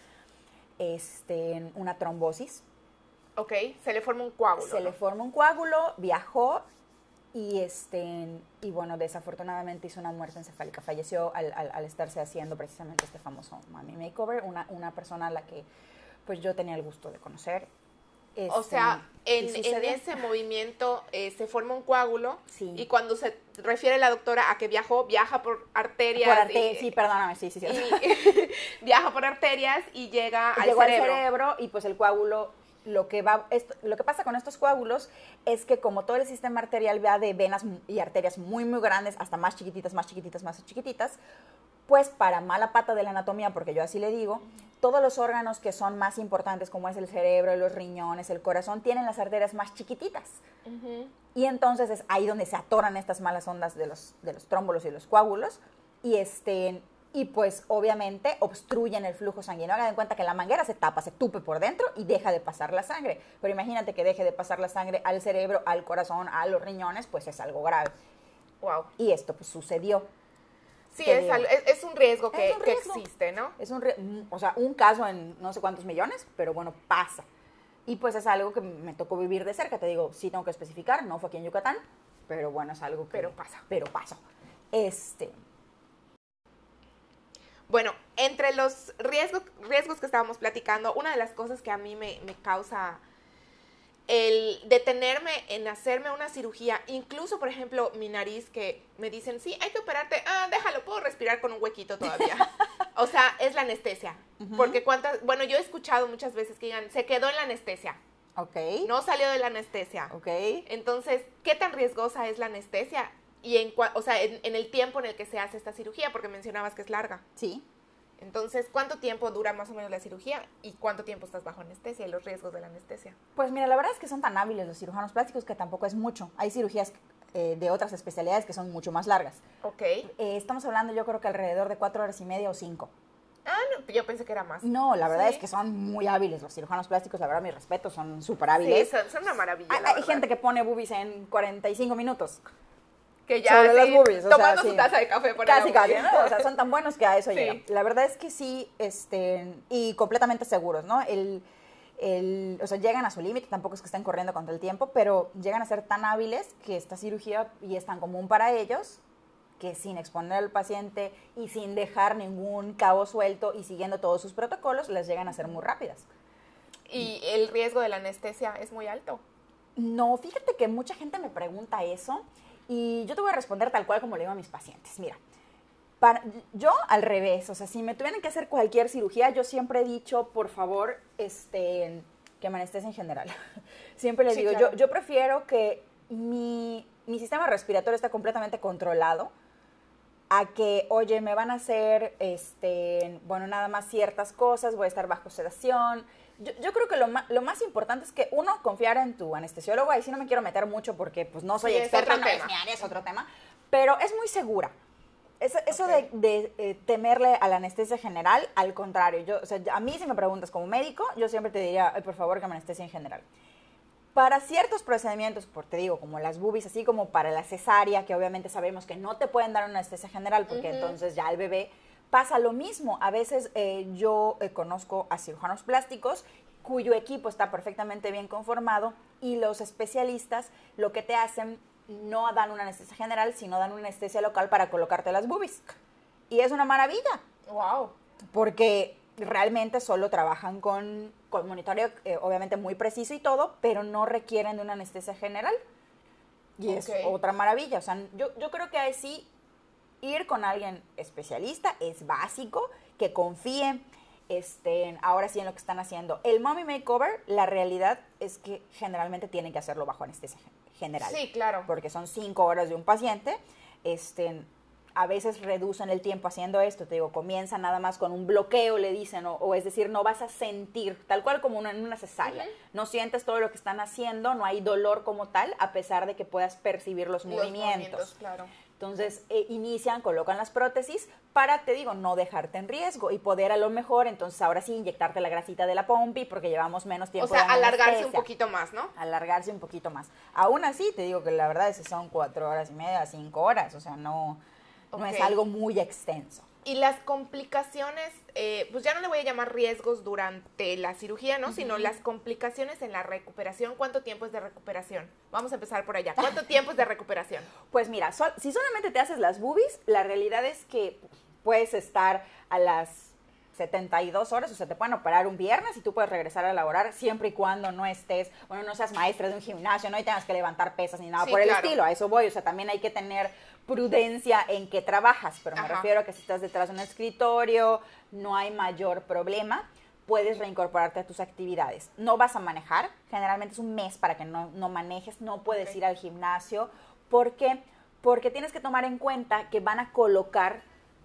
Speaker 2: este, una trombosis.
Speaker 1: Ok, se le forma un coágulo.
Speaker 2: Se
Speaker 1: ¿no?
Speaker 2: le forma un coágulo, viajó y, este, y bueno, desafortunadamente hizo una muerte encefálica. Falleció al, al, al estarse haciendo precisamente este famoso Mommy Makeover, una, una persona a la que pues yo tenía el gusto de conocer. Este,
Speaker 1: o sea, en, en ese movimiento eh, se forma un coágulo,
Speaker 2: sí,
Speaker 1: y cuando se refiere la doctora a que viajó, viaja por arterias.
Speaker 2: Por arte-
Speaker 1: y,
Speaker 2: sí, perdóname, sí, sí, sí.
Speaker 1: Y, viaja por arterias y llega al
Speaker 2: Llegó
Speaker 1: cerebro.
Speaker 2: al cerebro, y pues el coágulo, lo que, va, esto, lo que pasa con estos coágulos es que como todo el sistema arterial va de venas y arterias muy, muy grandes hasta más chiquititas, más chiquititas, más chiquititas, pues para mala pata de la anatomía, porque yo así le digo, uh-huh. todos los órganos que son más importantes, como es el cerebro, los riñones, el corazón, tienen las arterias más chiquititas. Uh-huh. Y entonces es ahí donde se atoran estas malas ondas de los, de los trómbolos y los coágulos, y, este, y pues obviamente obstruyen el flujo sanguíneo. Hagan en cuenta que la manguera se tapa, se tupe por dentro y deja de pasar la sangre. Pero imagínate que deje de pasar la sangre al cerebro, al corazón, a los riñones, pues es algo grave.
Speaker 1: Wow.
Speaker 2: Y esto pues sucedió.
Speaker 1: Sí, es, al, es, es un riesgo, que,
Speaker 2: es un riesgo
Speaker 1: que existe, ¿no?
Speaker 2: Es un, o sea, un caso en no sé cuántos millones, pero bueno, pasa. Y pues es algo que me tocó vivir de cerca. Te digo, sí tengo que especificar, no fue aquí en Yucatán, pero bueno, es algo que...
Speaker 1: Pero pasa.
Speaker 2: Pero pasa. Este...
Speaker 1: Bueno, entre los riesgos, riesgos que estábamos platicando, una de las cosas que a mí me, me causa el detenerme en hacerme una cirugía, incluso, por ejemplo, mi nariz, que me dicen, sí, hay que operarte, ah, déjalo, puedo respirar con un huequito todavía. O sea, es la anestesia. Uh-huh. Porque cuántas, bueno, yo he escuchado muchas veces que digan, se quedó en la anestesia.
Speaker 2: Ok.
Speaker 1: No salió de la anestesia.
Speaker 2: Ok.
Speaker 1: Entonces, ¿qué tan riesgosa es la anestesia? Y en, o sea, en, en el tiempo en el que se hace esta cirugía, porque mencionabas que es larga.
Speaker 2: Sí.
Speaker 1: Entonces, ¿cuánto tiempo dura más o menos la cirugía? ¿Y cuánto tiempo estás bajo anestesia y los riesgos de la anestesia?
Speaker 2: Pues mira, la verdad es que son tan hábiles los cirujanos plásticos que tampoco es mucho. Hay cirugías eh, de otras especialidades que son mucho más largas.
Speaker 1: Ok.
Speaker 2: Eh, estamos hablando yo creo que alrededor de cuatro horas y media o cinco.
Speaker 1: Ah, no, yo pensé que era más.
Speaker 2: No, la verdad
Speaker 1: ¿Sí?
Speaker 2: es que son muy hábiles los cirujanos plásticos, la verdad, mi respeto, son súper hábiles.
Speaker 1: Sí, son, son una maravilla,
Speaker 2: Hay, hay gente que pone boobies en cuarenta y cinco minutos.
Speaker 1: Que ya
Speaker 2: sobre
Speaker 1: sí,
Speaker 2: las boobies, o
Speaker 1: tomando
Speaker 2: sea,
Speaker 1: su
Speaker 2: sí.
Speaker 1: taza de café por
Speaker 2: casi,
Speaker 1: la
Speaker 2: casi, ¿no? O sea, son tan buenos que a eso
Speaker 1: sí.
Speaker 2: llegan. La verdad es que sí, este, y completamente seguros, ¿no? El, el, o sea, llegan a su límite, tampoco es que estén corriendo contra el tiempo, pero llegan a ser tan hábiles que esta cirugía y es tan común para ellos que sin exponer al paciente y sin dejar ningún cabo suelto y siguiendo todos sus protocolos, les llegan a ser muy rápidas.
Speaker 1: ¿Y el riesgo de la anestesia es muy alto?
Speaker 2: No, fíjate que mucha gente me pregunta eso. Y yo te voy a responder tal cual como le digo a mis pacientes. Mira, para, yo al revés, o sea, si me tuvieran que hacer cualquier cirugía, yo siempre he dicho, por favor, este, que me anestesien en general. Siempre les
Speaker 1: sí,
Speaker 2: digo,
Speaker 1: claro.
Speaker 2: yo, yo prefiero que mi, mi sistema respiratorio esté completamente controlado a que, oye, me van a hacer, este, bueno, nada más ciertas cosas, voy a estar bajo sedación. Yo, yo creo que lo más, lo más importante es que, uno, confiar en tu anestesiólogo. Ahí sí no me quiero meter mucho porque pues no soy
Speaker 1: sí,
Speaker 2: experta,
Speaker 1: es
Speaker 2: no es mi área, es otro tema. Pero es muy segura. Es, eso okay. de, de eh, temerle a la anestesia general, al contrario. Yo, o sea, a mí si me preguntas como médico, yo siempre te diría, por favor, que me anestesia en general. Para ciertos procedimientos, por te digo, como las boobies, así como para la cesárea, que obviamente sabemos que no te pueden dar una anestesia general porque uh-huh. entonces ya el bebé... Pasa lo mismo. A veces eh, yo eh, conozco a cirujanos plásticos cuyo equipo está perfectamente bien conformado y los especialistas lo que te hacen no dan una anestesia general, sino dan una anestesia local para colocarte las boobies. Y es una maravilla.
Speaker 1: ¡Wow!
Speaker 2: Porque realmente solo trabajan con, con monitoreo, eh, obviamente muy preciso y todo, pero no requieren de una anestesia general. Y okay. es otra maravilla. O sea, yo, yo creo que ahí sí... Ir con alguien especialista es básico, que confíe este, ahora sí en lo que están haciendo. El Mommy Makeover, la realidad es que generalmente tienen que hacerlo bajo anestesia general.
Speaker 1: Sí, claro.
Speaker 2: Porque son cinco horas de un paciente. Este, a veces reducen el tiempo haciendo esto. Te digo, comienzan nada más con un bloqueo, le dicen, o, o es decir, no vas a sentir, tal cual como una, en una cesárea. Uh-huh. No sientes todo lo que están haciendo, no hay dolor como tal, a pesar de que puedas percibir los, los movimientos.
Speaker 1: movimientos, claro.
Speaker 2: Entonces, eh, inician, colocan las prótesis para, te digo, no dejarte en riesgo y poder a lo mejor, entonces, ahora sí, inyectarte la grasita de la pompi porque llevamos menos tiempo.
Speaker 1: O sea,
Speaker 2: de
Speaker 1: alargarse
Speaker 2: anestesia.
Speaker 1: un poquito más, ¿no?
Speaker 2: Alargarse un poquito más. Aún así, te digo que la verdad es que son cuatro horas y media, cinco horas, o sea, no, okay. no es algo muy extenso.
Speaker 1: Y las complicaciones, eh, pues ya no le voy a llamar riesgos durante la cirugía, ¿no? Uh-huh. Sino las complicaciones en la recuperación. ¿Cuánto tiempo es de recuperación? Vamos a empezar por allá. ¿Cuánto tiempo es de recuperación?
Speaker 2: Pues mira, sol, si solamente te haces las boobies, la realidad es que puedes estar a las setenta y dos horas, o sea, te pueden operar un viernes y tú puedes regresar a laborar siempre y cuando no estés, bueno, no seas maestra de un gimnasio, no y tengas que levantar pesas ni nada
Speaker 1: sí,
Speaker 2: por el
Speaker 1: claro.
Speaker 2: estilo, a eso voy, o sea, también hay que tener prudencia en que trabajas, pero me Ajá. refiero a que si estás detrás de un escritorio, no hay mayor problema, puedes reincorporarte a tus actividades. No vas a manejar, generalmente es un mes para que no, no manejes, no puedes okay. ir al gimnasio, ¿por qué? Porque tienes que tomar en cuenta que van a colocar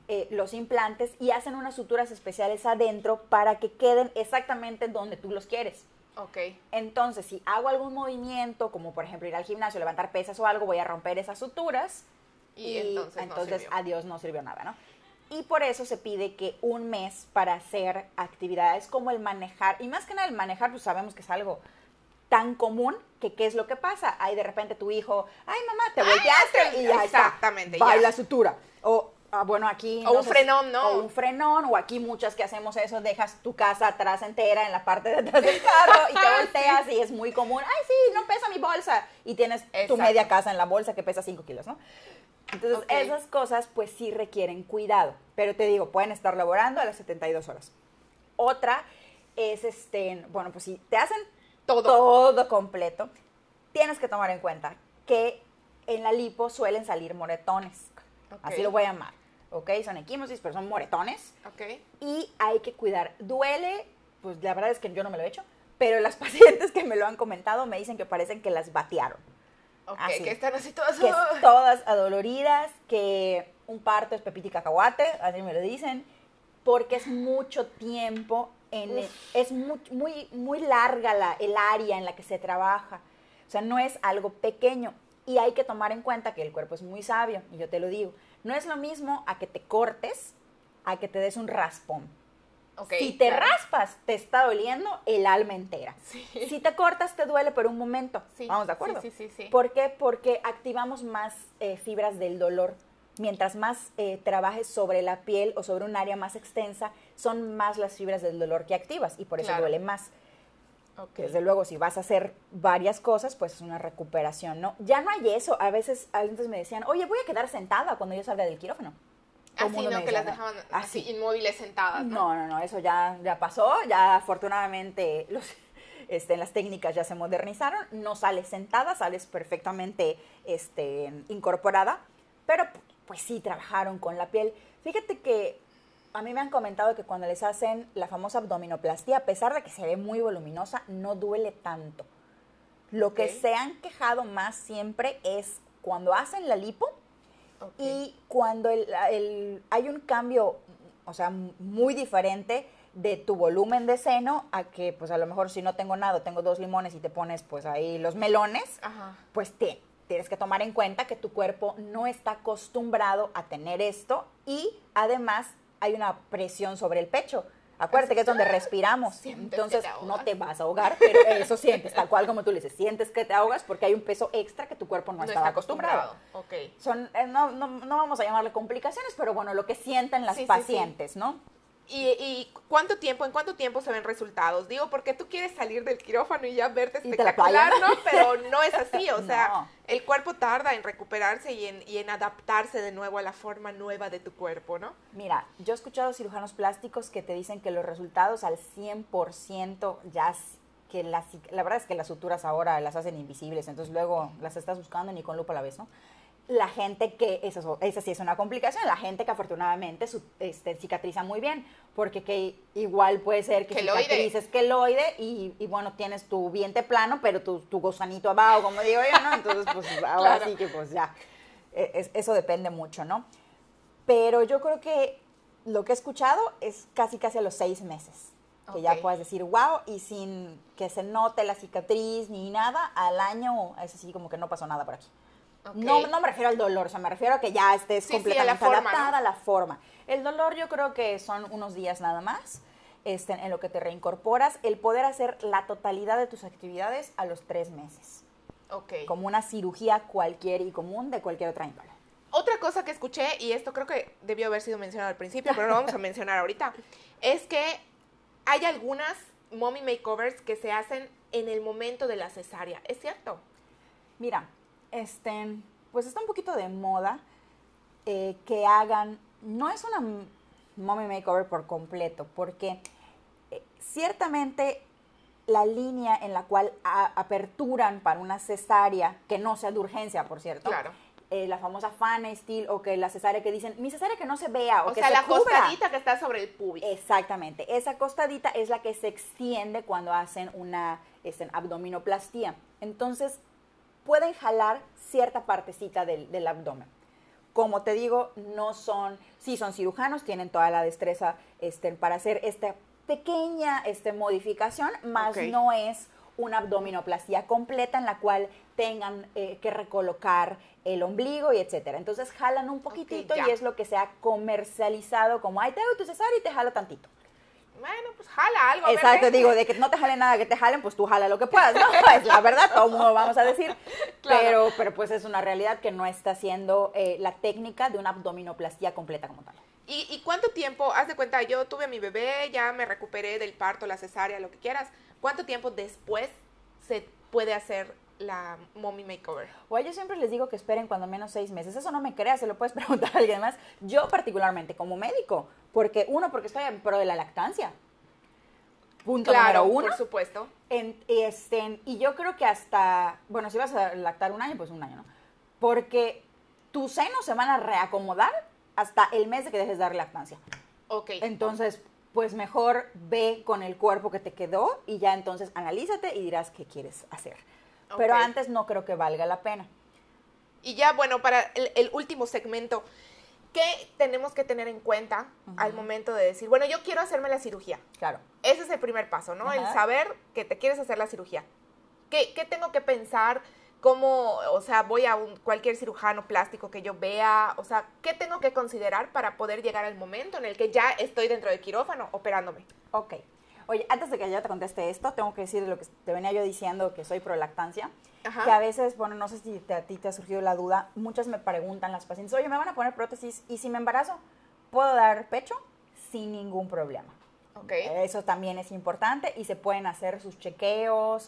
Speaker 2: eh, los implantes y hacen unas suturas especiales adentro para que queden exactamente donde tú los quieres.
Speaker 1: Ok.
Speaker 2: Entonces, si hago algún movimiento, como por ejemplo ir al gimnasio, levantar pesas o algo, voy a romper esas suturas
Speaker 1: Y,
Speaker 2: y,
Speaker 1: entonces,
Speaker 2: entonces
Speaker 1: no sirvió.
Speaker 2: adiós, no sirvió nada, ¿no? Y por eso se pide que un mes para hacer actividades como el manejar, y más que nada el manejar, pues sabemos que es algo tan común que qué es lo que pasa. Ahí de repente tu hijo, ay mamá, te
Speaker 1: Ay,
Speaker 2: volteaste y ya
Speaker 1: exactamente,
Speaker 2: está, va
Speaker 1: ya.
Speaker 2: la sutura. O, ah, bueno, aquí...
Speaker 1: O
Speaker 2: no
Speaker 1: un
Speaker 2: sé,
Speaker 1: frenón, ¿no?
Speaker 2: O un frenón, o aquí muchas que hacemos eso, dejas tu casa atrás entera en la parte de atrás del carro y te volteas y es muy común, ay sí, no pesa mi bolsa. Y tienes tu
Speaker 1: Exacto.
Speaker 2: media casa en la bolsa que pesa cinco kilos, ¿no? Entonces,
Speaker 1: Ok.
Speaker 2: esas cosas pues sí requieren cuidado, pero te digo, pueden estar laborando a las setenta y dos horas. Otra es, este, bueno, pues si te hacen
Speaker 1: Todo.
Speaker 2: todo completo, tienes que tomar en cuenta que en la lipo suelen salir moretones,
Speaker 1: Ok.
Speaker 2: así lo voy a llamar, ¿ok? Son equimosis, pero son moretones
Speaker 1: Ok.
Speaker 2: y hay que cuidar. Duele, pues la verdad es que yo no me lo he hecho, pero las pacientes que me lo han comentado me dicen que parecen que las batearon.
Speaker 1: Ok,
Speaker 2: Así.
Speaker 1: que están así todas.
Speaker 2: Que es todas adoloridas, que un parto es pepita y cacahuate, así me lo dicen, porque es mucho tiempo, en el- es muy, muy, muy larga la, el área en la que se trabaja. O sea, no es algo pequeño. Y hay que tomar en cuenta que el cuerpo es muy sabio, y yo te lo digo. No es lo mismo a que te cortes, a que te des un raspón.
Speaker 1: Ok,
Speaker 2: Si te
Speaker 1: claro.
Speaker 2: raspas, te está doliendo el alma entera.
Speaker 1: Sí.
Speaker 2: Si te cortas, te duele por un momento.
Speaker 1: Sí,
Speaker 2: ¿Vamos de acuerdo?
Speaker 1: sí, sí, sí, sí.
Speaker 2: ¿Por qué? Porque activamos más eh, fibras del dolor. Mientras más eh, trabajes sobre la piel o sobre un área más extensa, son más las fibras del dolor que activas y por eso
Speaker 1: Claro.
Speaker 2: duele más.
Speaker 1: Ok.
Speaker 2: Desde luego, si vas a hacer varias cosas, pues es una recuperación, ¿no? Ya no hay eso. A veces antes me decían, oye, voy a quedar sentada cuando yo salga del quirófano. Todo
Speaker 1: Así,
Speaker 2: mundo
Speaker 1: ¿no?
Speaker 2: me
Speaker 1: Que
Speaker 2: decía,
Speaker 1: las dejaban
Speaker 2: así.
Speaker 1: así inmóviles sentadas, ¿no?
Speaker 2: No, no, no, eso ya, ya pasó, ya afortunadamente los, este, las técnicas ya se modernizaron, no sales sentada, sales perfectamente este, incorporada, pero pues sí trabajaron con la piel. Fíjate que a mí me han comentado que cuando les hacen la famosa abdominoplastia, a pesar de que se ve muy voluminosa, no duele tanto. Lo que
Speaker 1: Ok.
Speaker 2: se han quejado más siempre es cuando hacen la lipo,
Speaker 1: Ok.
Speaker 2: y cuando el, el- hay un cambio, o sea, muy diferente de tu volumen de seno a que, pues a lo mejor si no tengo nada, tengo dos limones y te pones pues ahí los melones,
Speaker 1: Ajá.
Speaker 2: pues te, tienes que tomar en cuenta que tu cuerpo no está acostumbrado a tener esto y además hay una presión sobre el pecho. Acuérdate que es donde respiramos,
Speaker 1: Sientes que
Speaker 2: entonces
Speaker 1: te ahogas.
Speaker 2: no te vas a ahogar, pero eso sientes, tal cual como tú le dices, sientes que te ahogas porque hay un peso extra que tu cuerpo no,
Speaker 1: No
Speaker 2: estaba
Speaker 1: está
Speaker 2: acostumbrado.
Speaker 1: acostumbrado. Ok.
Speaker 2: Son, eh, no, no, no vamos a llamarle complicaciones, pero bueno, lo que sienten las
Speaker 1: Sí, sí,
Speaker 2: pacientes, ¿no?
Speaker 1: ¿Y, ¿Y cuánto tiempo, en cuánto tiempo se ven resultados? Digo, porque tú quieres salir del quirófano y ya verte
Speaker 2: Y te la
Speaker 1: espectacular,
Speaker 2: playa.
Speaker 1: ¿no? Pero no es así, o sea,
Speaker 2: No.
Speaker 1: el cuerpo tarda en recuperarse y en, y en adaptarse de nuevo a la forma nueva de tu cuerpo, ¿no?
Speaker 2: Mira, yo he escuchado cirujanos plásticos que te dicen que los resultados al cien por ciento ya, s- que las, la verdad es que las suturas ahora las hacen invisibles, entonces luego las estás buscando y ni con lupa la ves, ¿no? La gente que, eso, esa sí es una complicación, la gente que afortunadamente su, este, cicatriza muy bien, porque que igual puede ser que
Speaker 1: Queloide.
Speaker 2: cicatrices queloide y, y bueno, tienes tu vientre plano, pero tu, tu gusanito abajo, como digo yo, ¿no? Entonces, pues ahora
Speaker 1: Claro.
Speaker 2: sí que pues ya, e- es- eso depende mucho, ¿no? Pero yo creo que lo que he escuchado es casi casi a los seis meses, que ya
Speaker 1: Ok.
Speaker 2: puedes decir wow, y sin que se note la cicatriz ni nada, al año es así como que no pasó nada por aquí.
Speaker 1: Ok.
Speaker 2: No, no me refiero al dolor, o sea, me refiero a que ya estés
Speaker 1: Sí, sí, a la
Speaker 2: completamente
Speaker 1: forma,
Speaker 2: adaptada
Speaker 1: ¿no?
Speaker 2: a la forma. El dolor yo creo que son unos días nada más, este, en lo que te reincorporas, el poder hacer la totalidad de tus actividades a los tres meses,
Speaker 1: Ok.
Speaker 2: como una cirugía cualquier y común de cualquier otra índole.
Speaker 1: Otra cosa que escuché, y esto creo que debió haber sido mencionado al principio, pero lo vamos a mencionar ahorita, es que hay algunas mommy makeovers que se hacen en el momento de la cesárea. ¿Es cierto?
Speaker 2: Mira, este, pues está un poquito de moda eh, que hagan, no es una m- mommy makeover por completo, porque eh, ciertamente la línea en la cual a- aperturan para una cesárea, que no sea de urgencia, por cierto,
Speaker 1: Claro.
Speaker 2: eh, la famosa fan steel o que la cesárea que dicen, mi cesárea que no se vea o,
Speaker 1: O
Speaker 2: que
Speaker 1: sea,
Speaker 2: se
Speaker 1: la
Speaker 2: cubra.
Speaker 1: costadita que está sobre el pubis.
Speaker 2: Exactamente, esa costadita es la que se extiende cuando hacen una este, abdominoplastía. Entonces, pueden jalar cierta partecita del, del abdomen. como te digo, no son, sí son cirujanos, tienen toda la destreza este, para hacer esta pequeña este, modificación, más
Speaker 1: Ok.
Speaker 2: no es una abdominoplastia completa en la cual tengan eh, que recolocar el ombligo y etcétera. Entonces jalan un poquitito
Speaker 1: Ok, ya.
Speaker 2: y es lo que se ha comercializado como, ay, te hago tu cesárea y te jalo tantito.
Speaker 1: Bueno, pues jala algo. a ver
Speaker 2: Exacto,
Speaker 1: qué.
Speaker 2: digo, de que no te jalen nada, que te jalen, pues tú jala lo que puedas, ¿no? Es la verdad, todo el mundo vamos a decir.
Speaker 1: Claro.
Speaker 2: Pero, pero pues es una realidad que no está siendo eh, la técnica de una abdominoplastia completa como tal.
Speaker 1: ¿Y, ¿Y cuánto tiempo? Haz de cuenta, yo tuve a mi bebé, ya me recuperé del parto, la cesárea, lo que quieras. ¿Cuánto tiempo después se puede hacer la mommy makeover?
Speaker 2: O yo siempre les digo que esperen cuando menos seis meses. Eso no me creas, se lo puedes preguntar a alguien más. Yo particularmente como médico, porque uno, porque estoy en pro de la lactancia. Punto
Speaker 1: Claro,
Speaker 2: número uno.
Speaker 1: por supuesto.
Speaker 2: En, este, y yo creo que hasta, bueno, si vas a lactar un año, pues un año, ¿no? Porque tus senos se van a reacomodar hasta el mes de que dejes de dar lactancia.
Speaker 1: Ok.
Speaker 2: Entonces, pues mejor ve con el cuerpo que te quedó y ya entonces analízate y dirás qué quieres hacer. Pero
Speaker 1: Ok.
Speaker 2: antes no creo que valga la pena.
Speaker 1: Y ya, bueno, para el, el último segmento, ¿qué tenemos que tener en cuenta al momento de decir, bueno, yo quiero hacerme la cirugía?
Speaker 2: Claro.
Speaker 1: Ese es el primer paso, ¿no?
Speaker 2: Ajá.
Speaker 1: El saber que te quieres hacer la cirugía. ¿Qué, qué tengo que pensar? ¿Cómo, o sea, voy a un, cualquier cirujano plástico que yo vea? O sea, ¿qué tengo que considerar para poder llegar al momento en el que ya estoy dentro del quirófano operándome?
Speaker 2: Ok. Oye, antes de que yo te conteste esto, tengo que decir lo que te venía yo diciendo, que soy pro lactancia.
Speaker 1: Ajá.
Speaker 2: Que a veces, bueno, no sé si te, a ti te ha surgido la duda, muchas me preguntan las pacientes, oye, ¿me van a poner prótesis? Y si me embarazo, ¿puedo dar pecho? Sin ningún problema.
Speaker 1: Ok.
Speaker 2: Eso también es importante y se pueden hacer sus chequeos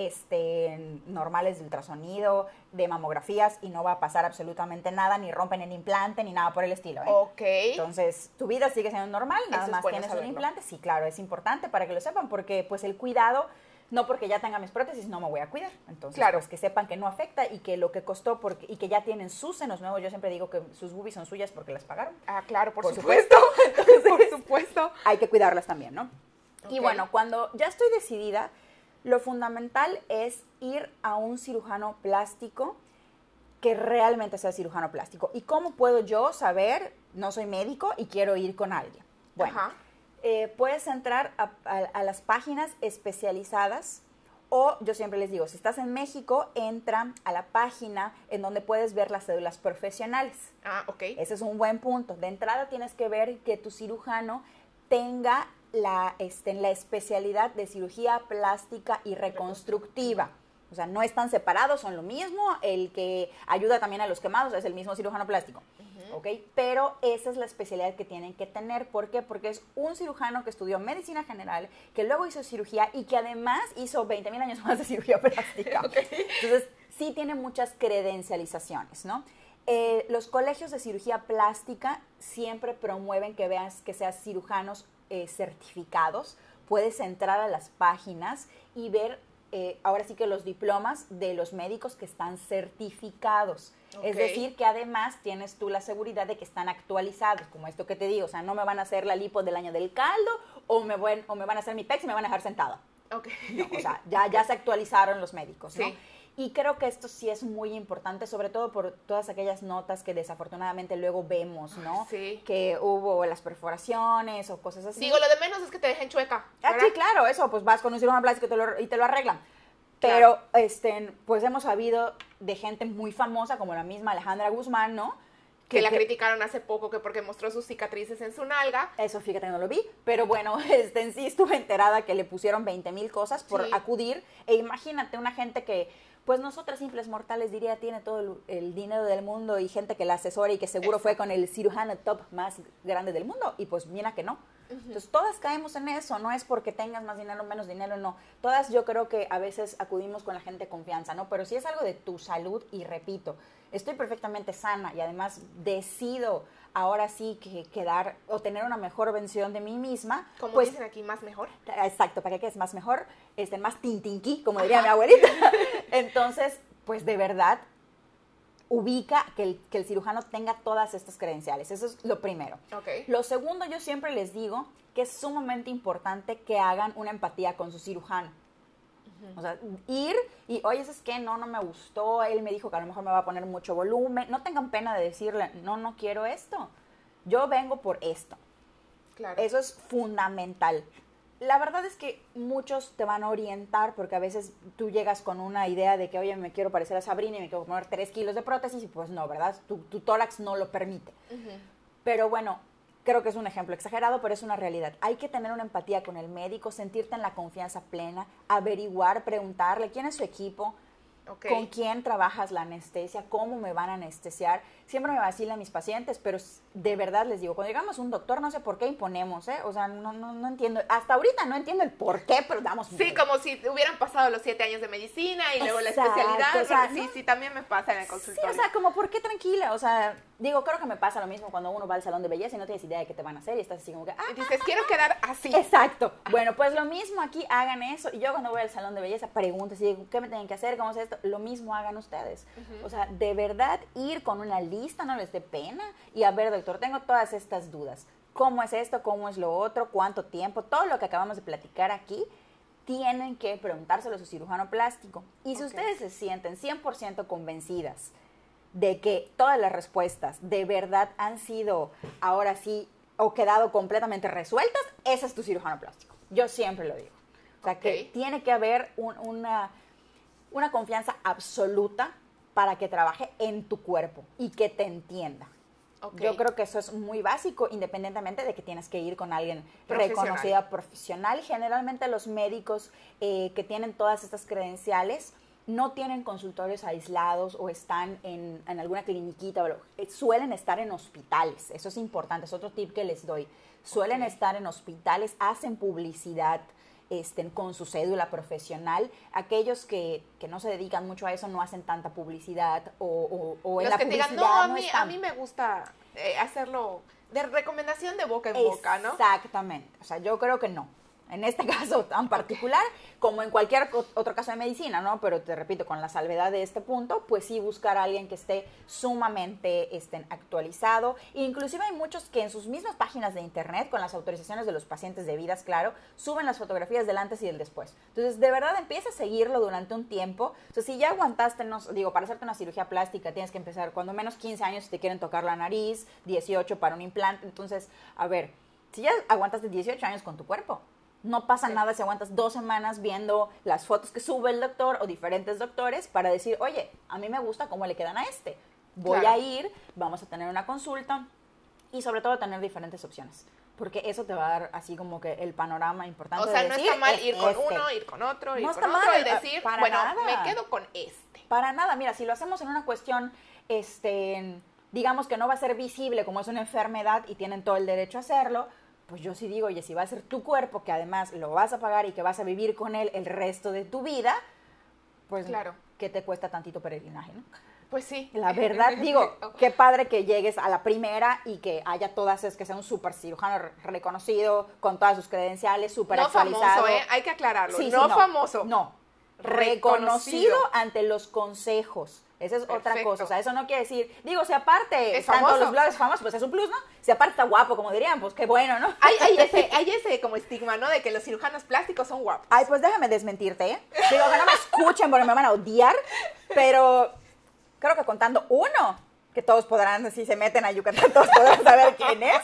Speaker 2: este, normales de ultrasonido, de mamografías y no va a pasar absolutamente nada, ni rompen el implante, ni nada por el estilo. ¿eh?
Speaker 1: Ok.
Speaker 2: Entonces, tu vida sigue siendo normal, nada
Speaker 1: Eso es
Speaker 2: más
Speaker 1: bueno
Speaker 2: tienes
Speaker 1: saberlo.
Speaker 2: un implante. Sí, claro, es importante para que lo sepan porque pues el cuidado, no porque ya tenga mis prótesis, no me voy a cuidar. Entonces,
Speaker 1: Claro.
Speaker 2: pues que sepan que no afecta y que lo que costó porque, y que ya tienen sus senos nuevos, yo siempre digo que sus boobies son suyas porque las pagaron.
Speaker 1: Ah, claro, por,
Speaker 2: Por
Speaker 1: supuesto. por supuesto.
Speaker 2: Hay que cuidarlas también, ¿no? Y
Speaker 1: Ok.
Speaker 2: bueno, cuando ya estoy decidida, lo fundamental es ir a un cirujano plástico que realmente sea cirujano plástico. ¿Y cómo puedo yo saber? No soy médico y quiero ir con alguien. Bueno,
Speaker 1: Ajá.
Speaker 2: eh, puedes entrar a, a, a las páginas especializadas o yo siempre les digo, si estás en México, entra a la página en donde puedes ver las cédulas profesionales.
Speaker 1: Ah, ok.
Speaker 2: Ese es un buen punto. De entrada tienes que ver que tu cirujano tenga la, este, la especialidad de cirugía plástica y reconstructiva. O sea, no están separados, son lo mismo. El que ayuda también a los quemados es el mismo cirujano plástico.
Speaker 1: Ujú.
Speaker 2: ¿Ok? Pero esa es la especialidad que tienen que tener. ¿Por qué? Porque es un cirujano que estudió medicina general, que luego hizo cirugía y que además hizo veinte mil años más de cirugía plástica.
Speaker 1: Ok.
Speaker 2: Entonces, sí tiene muchas credencializaciones, ¿no? Eh, los colegios de cirugía plástica siempre promueven que veas que seas cirujanos eh, certificados. Puedes entrar a las páginas y ver eh, ahora sí que los diplomas de los médicos que están certificados.
Speaker 1: Ok.
Speaker 2: Es decir, que además tienes tú la seguridad de que están actualizados, como esto que te digo. O sea, no me van a hacer la lipo del año del caldo o me, voy, o me van a hacer mi pex y me van a dejar sentada.
Speaker 1: Ok.
Speaker 2: No, o sea, ya, ya se actualizaron los médicos, ¿no?
Speaker 1: Sí.
Speaker 2: Y creo que esto sí es muy importante, sobre todo por todas aquellas notas que desafortunadamente luego vemos, ¿no?
Speaker 1: Sí.
Speaker 2: Que hubo las perforaciones o cosas así.
Speaker 1: Digo, lo de menos es que te dejen chueca.
Speaker 2: Ah,
Speaker 1: ¿verdad?
Speaker 2: sí, claro, eso, pues vas con un cirujano plástico y te lo, y te lo arreglan.
Speaker 1: Claro.
Speaker 2: Pero, este, pues hemos sabido de gente muy famosa, como la misma Alejandra Guzmán, ¿no?
Speaker 1: Que la criticaron hace poco que porque mostró sus cicatrices en su nalga.
Speaker 2: Eso fíjate, no lo vi, pero bueno, este, en sí estuve enterada que le pusieron veinte mil cosas por
Speaker 1: Sí.
Speaker 2: acudir. E imagínate una gente que, pues nosotras simples mortales, diría, tiene todo el, el dinero del mundo y gente que la asesora y que seguro fue con el cirujano top más grande del mundo. Y pues mira que no. Entonces todas caemos en eso, no es porque tengas más dinero o menos dinero, no. Todas yo creo que a veces acudimos con la gente de confianza, ¿no? Pero si es algo de tu salud, y repito, estoy perfectamente sana y además decido ahora sí que quedar o tener una mejor versión de mí misma.
Speaker 1: Como
Speaker 2: pues,
Speaker 1: dicen aquí, más mejor.
Speaker 2: exacto, para que quedes más mejor, este, más tintinqui, como diría mi abuelita. Entonces, pues de verdad, ubica que el, que el cirujano tenga todas estas credenciales. Eso es lo primero.
Speaker 1: Ok.
Speaker 2: Lo segundo, yo siempre les digo que es sumamente importante que hagan una empatía con su cirujano. O sea, ir y, oye, ¿es que no, no me gustó, él me dijo que a lo mejor me va a poner mucho volumen. No tengan pena de decirle, no, no quiero esto. Yo vengo por esto.
Speaker 1: Claro.
Speaker 2: Eso es fundamental. La verdad es que muchos te van a orientar porque a veces tú llegas con una idea de que, oye, me quiero parecer a Sabrina y me quiero poner tres kilos de prótesis y pues no, ¿verdad? Tu, tu tórax no lo permite. Uh-huh. Pero bueno, creo que es un ejemplo exagerado, pero es una realidad. Hay que tener una empatía con el médico, sentirte en la confianza plena, averiguar, preguntarle quién es su equipo, okay, con quién trabajas la anestesia, cómo me van a anestesiar. Siempre me vacilan mis pacientes, pero de verdad les digo, cuando llegamos a un doctor, no sé por qué imponemos, ¿eh? O sea, no, no, no entiendo, hasta ahorita no entiendo el por qué, pero damos
Speaker 1: Sí, miedo. Como si hubieran pasado los siete años de medicina y luego Exacto, la especialidad. O sea, sí, no, sí, también me pasa en el consultorio.
Speaker 2: Sí, o sea, como, ¿por qué tranquila? O sea, digo, creo que me pasa lo mismo cuando uno va al salón de belleza y no tienes idea de qué te van a hacer y estás así como que, ah,
Speaker 1: y dices, quiero quedar así.
Speaker 2: Exacto. Bueno, pues lo mismo aquí, hagan eso. Y yo cuando voy al salón de belleza pregunto, si digo, ¿qué me tienen que hacer? ¿Cómo es esto? Lo mismo hagan ustedes. Uh-huh. O sea, de verdad, ir con una lista, no les dé pena. Y a ver, doctor, tengo todas estas dudas. ¿Cómo es esto? ¿Cómo es lo otro? ¿Cuánto tiempo? Todo lo que acabamos de platicar aquí, tienen que preguntárselo a su cirujano plástico. Y si okay, ustedes se sienten cien por ciento convencidas de que todas las respuestas de verdad han sido, ahora sí, o quedado completamente resueltas, ese es tu cirujano plástico. Yo siempre lo digo. O sea, okay, que tiene que haber un, una, una confianza absoluta para que trabaje en tu cuerpo y que te entienda. Okay. Yo creo que eso es muy básico, independientemente de que tienes que ir con alguien
Speaker 1: profesional,
Speaker 2: reconocida profesional. Generalmente los médicos eh, que tienen todas estas credenciales no tienen consultorios aislados o están en, en alguna cliniquita, pero suelen estar en hospitales. Eso es importante, es otro tip que les doy. Suelen okay, estar en hospitales, hacen publicidad este, con su cédula profesional. Aquellos que, que no se dedican mucho a eso no hacen tanta publicidad o, o, o en
Speaker 1: Los
Speaker 2: la
Speaker 1: que
Speaker 2: publicidad
Speaker 1: digan, no, a mí,
Speaker 2: no están.
Speaker 1: a mí me gusta eh, hacerlo de recomendación de boca en boca, ¿no?
Speaker 2: Exactamente. O sea, yo creo que no. En este caso tan particular, como en cualquier otro caso de medicina, ¿no? Pero te repito, con la salvedad de este punto, pues sí buscar a alguien que esté sumamente este, actualizado. Inclusive hay muchos que en sus mismas páginas de internet, con las autorizaciones de los pacientes debidas, claro, suben las fotografías del antes y del después. Entonces, de verdad, empieza a seguirlo durante un tiempo. O sea, si ya aguantaste, no, digo, para hacerte una cirugía plástica tienes que empezar cuando menos quince años si te quieren tocar la nariz, dieciocho para un implante. Entonces, a ver, si ya aguantaste dieciocho años con tu cuerpo, no pasa sí. nada si aguantas dos semanas viendo las fotos que sube el doctor o diferentes doctores para decir, oye, a mí me gusta cómo le quedan a este. Voy claro. a ir, vamos a tener una consulta y sobre todo tener diferentes opciones. Porque eso te va a dar así como que el panorama importante.
Speaker 1: O sea,
Speaker 2: de
Speaker 1: no
Speaker 2: decir,
Speaker 1: está mal
Speaker 2: es
Speaker 1: ir con
Speaker 2: este.
Speaker 1: uno, ir con otro, ir
Speaker 2: no
Speaker 1: con
Speaker 2: está
Speaker 1: otro
Speaker 2: mal,
Speaker 1: y decir,
Speaker 2: para
Speaker 1: bueno,
Speaker 2: nada.
Speaker 1: me quedo con este.
Speaker 2: Para nada, mira, si lo hacemos en una cuestión, este, digamos que no va a ser visible como es una enfermedad y tienen todo el derecho a hacerlo, pues yo sí digo, oye, si va a ser tu cuerpo, que además lo vas a pagar y que vas a vivir con él el resto de tu vida, pues
Speaker 1: claro.
Speaker 2: ¿qué te cuesta tantito peregrinaje, no?
Speaker 1: Pues sí.
Speaker 2: La verdad, digo, qué padre que llegues a la primera y que haya todas, es que sea un súper cirujano reconocido, con todas sus credenciales, súper
Speaker 1: no
Speaker 2: actualizado.
Speaker 1: No famoso, ¿eh? Hay que aclararlo.
Speaker 2: Sí,
Speaker 1: no,
Speaker 2: sí, no
Speaker 1: famoso.
Speaker 2: No. Reconocido. reconocido ante los consejos. Esa es Perfecto. Otra cosa. O sea, eso no quiere decir, digo, si aparte
Speaker 1: es
Speaker 2: están
Speaker 1: famoso.
Speaker 2: Todos los blogs famosos, pues es un plus, ¿no? Si aparte está guapo, como dirían, pues qué bueno, ¿no?
Speaker 1: Hay, hay, ese, hay ese como estigma, ¿no? De que los cirujanos plásticos son guapos.
Speaker 2: Ay, pues déjame desmentirte, ¿eh? Digo, que no me escuchen porque me van a odiar, pero creo que contando uno, que todos podrán, si se meten a Yucatán, todos podrán saber quién es,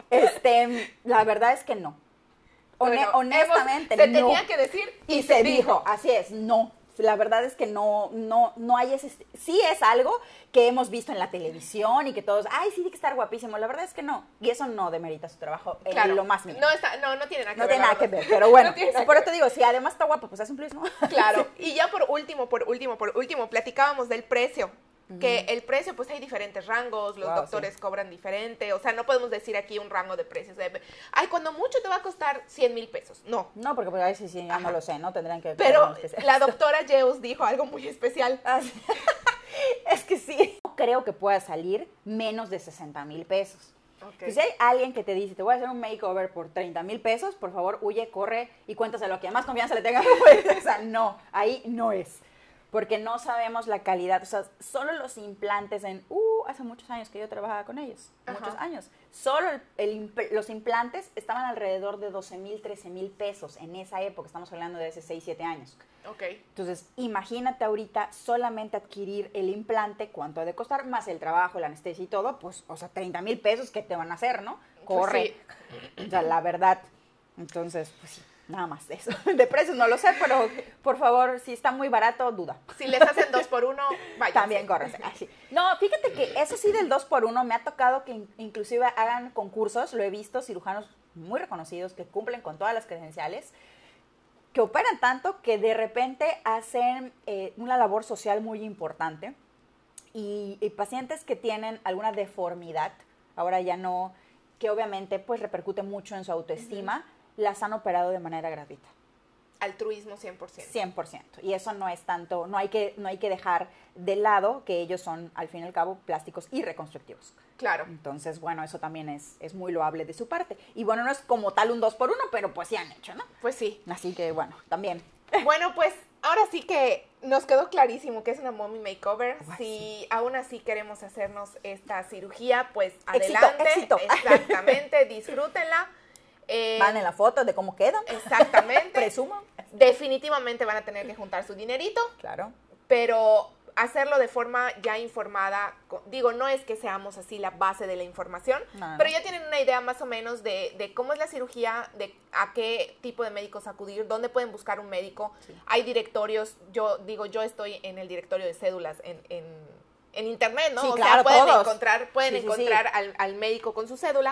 Speaker 2: este, la verdad es que no. Hone-
Speaker 1: bueno,
Speaker 2: honestamente,
Speaker 1: hemos, se
Speaker 2: no.
Speaker 1: tenía que decir
Speaker 2: y, y se, se dijo. dijo. Así es, no. La verdad es que no, no, no hay ese... Sí es algo que hemos visto en la televisión y que todos, ay, sí, tiene que estar guapísimo. La verdad es que no. Y eso no demerita su trabajo en
Speaker 1: claro.
Speaker 2: lo más mínimo.
Speaker 1: No, está, no, no tiene nada que
Speaker 2: no
Speaker 1: ver.
Speaker 2: No tiene nada que ver, pero bueno. no por eso te digo, si además está guapo, pues es un plus, ¿no?
Speaker 1: Claro. Y ya por último, por último, por último, platicábamos del precio. Que el precio, pues hay diferentes rangos, los wow, doctores sí. cobran diferente, o sea, no podemos decir aquí un rango de precios. De, ay, cuando mucho te va a costar cien mil pesos, no.
Speaker 2: No, porque pues, a veces sí, ya no lo sé, ¿no? Tendrían que...
Speaker 1: Pero la doctora Jeus dijo algo muy especial.
Speaker 2: Es que sí. No creo que pueda salir menos de sesenta mil pesos. Okay. Si hay alguien que te dice, te voy a hacer un makeover por treinta mil pesos, por favor, huye, corre y cuéntaselo a quien más confianza le tenga. O sea, no, ahí no es. porque no sabemos la calidad, o sea, solo los implantes en, uh, hace muchos años que yo trabajaba con ellos,
Speaker 1: Ajá. muchos
Speaker 2: años, solo el, el, los implantes estaban alrededor de doce mil, trece mil pesos en esa época, estamos hablando de hace seis, siete años.
Speaker 1: Ok.
Speaker 2: Entonces, imagínate ahorita solamente adquirir el implante, cuánto ha de costar, más el trabajo, la anestesia y todo, pues, o sea, treinta mil pesos, ¿qué te van a hacer, no? Corre. Pues sí. O sea, la verdad. Entonces, pues sí. Nada más de eso. De precios no lo sé, pero por favor, si está muy barato, duda.
Speaker 1: Si les hacen dos por uno, vaya.
Speaker 2: También corren. No, fíjate que eso sí del dos por uno me ha tocado que inclusive hagan concursos. Lo he visto, cirujanos muy reconocidos que cumplen con todas las credenciales, que operan tanto que de repente hacen eh, una labor social muy importante. Y, y pacientes que tienen alguna deformidad, ahora ya no, que obviamente pues repercute mucho en su autoestima, uh-huh. las han operado de manera gratuita.
Speaker 1: Altruismo cien por ciento.
Speaker 2: cien por ciento. Y eso no es tanto, no hay que, no hay que dejar de lado que ellos son, al fin y al cabo, plásticos y reconstructivos.
Speaker 1: Claro.
Speaker 2: Entonces, bueno, eso también es, es muy loable de su parte. Y bueno, no es como tal un dos por uno, pero pues sí han hecho, ¿no?
Speaker 1: Pues sí.
Speaker 2: Así que, bueno, también.
Speaker 1: Bueno, pues ahora sí que nos quedó clarísimo que es una mommy makeover.
Speaker 2: Uy,
Speaker 1: si
Speaker 2: sí.
Speaker 1: aún así queremos hacernos esta cirugía, pues adelante.
Speaker 2: Éxito, éxito.
Speaker 1: Exactamente, disfrútenla.
Speaker 2: Eh, van en la foto de cómo quedan.
Speaker 1: Exactamente.
Speaker 2: Presumo.
Speaker 1: Definitivamente van a tener que juntar su dinerito.
Speaker 2: Claro.
Speaker 1: Pero hacerlo de forma ya informada. Digo, no es que seamos así la base de la información, no, no. pero ya tienen una idea más o menos de, de cómo es la cirugía, de a qué tipo de médicos acudir, dónde pueden buscar un médico. Sí. Hay directorios, yo digo, yo estoy en el directorio de cédulas en, en, en internet, ¿no?
Speaker 2: Sí,
Speaker 1: o
Speaker 2: claro,
Speaker 1: sea, pueden
Speaker 2: todos.
Speaker 1: encontrar, pueden
Speaker 2: sí, sí,
Speaker 1: encontrar
Speaker 2: sí.
Speaker 1: Al, al médico con su cédula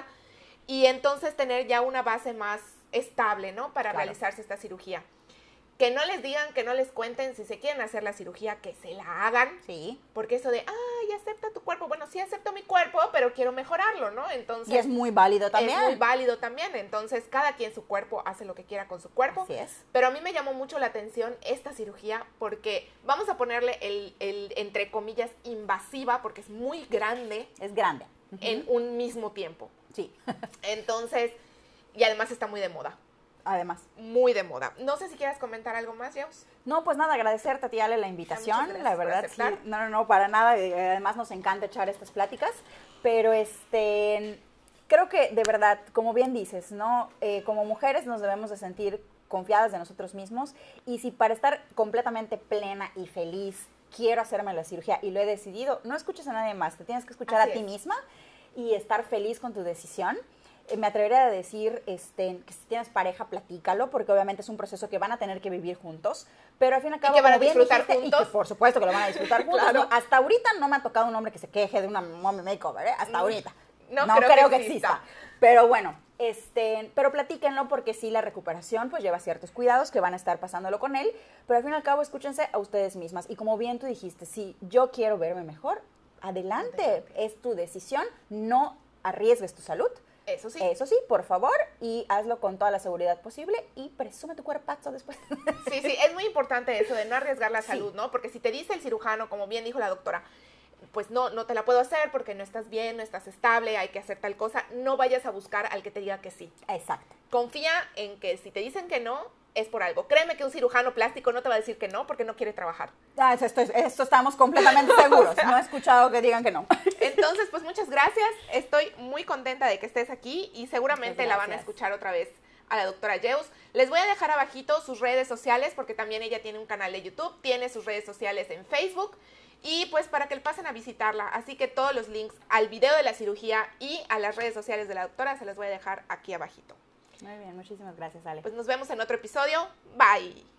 Speaker 1: y entonces tener ya una base más estable, ¿no? Para claro. realizarse esta cirugía. Que no les digan, que no les cuenten si se quieren hacer la cirugía, que se la hagan.
Speaker 2: Sí.
Speaker 1: Porque eso de, ay, acepta tu cuerpo. Bueno, sí acepto mi cuerpo, pero quiero mejorarlo, ¿no? Entonces.
Speaker 2: Y es muy válido también.
Speaker 1: Es muy válido también. Entonces, cada quien su cuerpo hace lo que quiera con su cuerpo.
Speaker 2: Así es.
Speaker 1: Pero a mí me llamó mucho la atención esta cirugía porque vamos a ponerle el, el entre comillas, invasiva, porque es muy grande.
Speaker 2: Es grande.
Speaker 1: Uh-huh. En un mismo tiempo.
Speaker 2: Sí.
Speaker 1: Entonces, y además está muy de moda.
Speaker 2: Además.
Speaker 1: Muy de moda. No sé si quieras comentar algo más, Jaus.
Speaker 2: No, pues nada, agradecerte a ti, Ale, la invitación. La verdad, sí.
Speaker 1: Aceptar.
Speaker 2: No, no, no, para nada. Además nos encanta echar estas pláticas. Pero este, creo que de verdad, como bien dices, ¿no? Eh, como mujeres nos debemos de sentir confiadas de nosotros mismos. Y si para estar completamente plena y feliz quiero hacerme la cirugía y lo he decidido, no escuches a nadie más. Te tienes que escuchar Así a ti es. misma y estar feliz con tu decisión. Me atrevería a decir este, que si tienes pareja, platícalo, porque obviamente es un proceso que van a tener que vivir juntos, pero al fin y al cabo...
Speaker 1: ¿Y que van a disfrutar
Speaker 2: dijiste,
Speaker 1: juntos?
Speaker 2: Y que por supuesto que lo van a disfrutar juntos.
Speaker 1: Claro.
Speaker 2: No, hasta ahorita no me ha tocado un hombre que se queje de una mommy makeover, ¿eh? Hasta
Speaker 1: no,
Speaker 2: ahorita.
Speaker 1: No,
Speaker 2: no
Speaker 1: creo,
Speaker 2: creo
Speaker 1: que,
Speaker 2: que
Speaker 1: exista.
Speaker 2: exista. Pero bueno, este, pero platíquenlo porque sí, la recuperación pues lleva ciertos cuidados que van a estar pasándolo con él, pero al fin y al cabo escúchense a ustedes mismas. Y como bien tú dijiste, si yo quiero verme mejor, adelante, adelante. Es tu decisión, no arriesgues tu salud.
Speaker 1: Eso sí.
Speaker 2: Eso sí, por favor, y hazlo con toda la seguridad posible y presume tu cuerpazo después.
Speaker 1: Sí, sí, es muy importante eso de no arriesgar la salud,
Speaker 2: sí.
Speaker 1: ¿no? Porque si te dice el cirujano, como bien dijo la doctora, pues no, no te la puedo hacer porque no estás bien, no estás estable, hay que hacer tal cosa, no vayas a buscar al que te diga que sí.
Speaker 2: Exacto.
Speaker 1: Confía en que si te dicen que no, es por algo. Créeme que un cirujano plástico no te va a decir que no porque no quiere trabajar.
Speaker 2: Ah, esto, esto estamos completamente seguros. O sea, no he escuchado que digan que no.
Speaker 1: Entonces, pues muchas gracias. Estoy muy contenta de que estés aquí y seguramente la van a escuchar otra vez a la doctora Jaus. Les voy a dejar abajito sus redes sociales porque también ella tiene un canal de YouTube, tiene sus redes sociales en Facebook y pues para que pasen a visitarla. Así que todos los links al video de la cirugía y a las redes sociales de la doctora se las voy a dejar aquí abajito.
Speaker 2: Muy bien, muchísimas gracias, Ale.
Speaker 1: Pues nos vemos en otro episodio. Bye.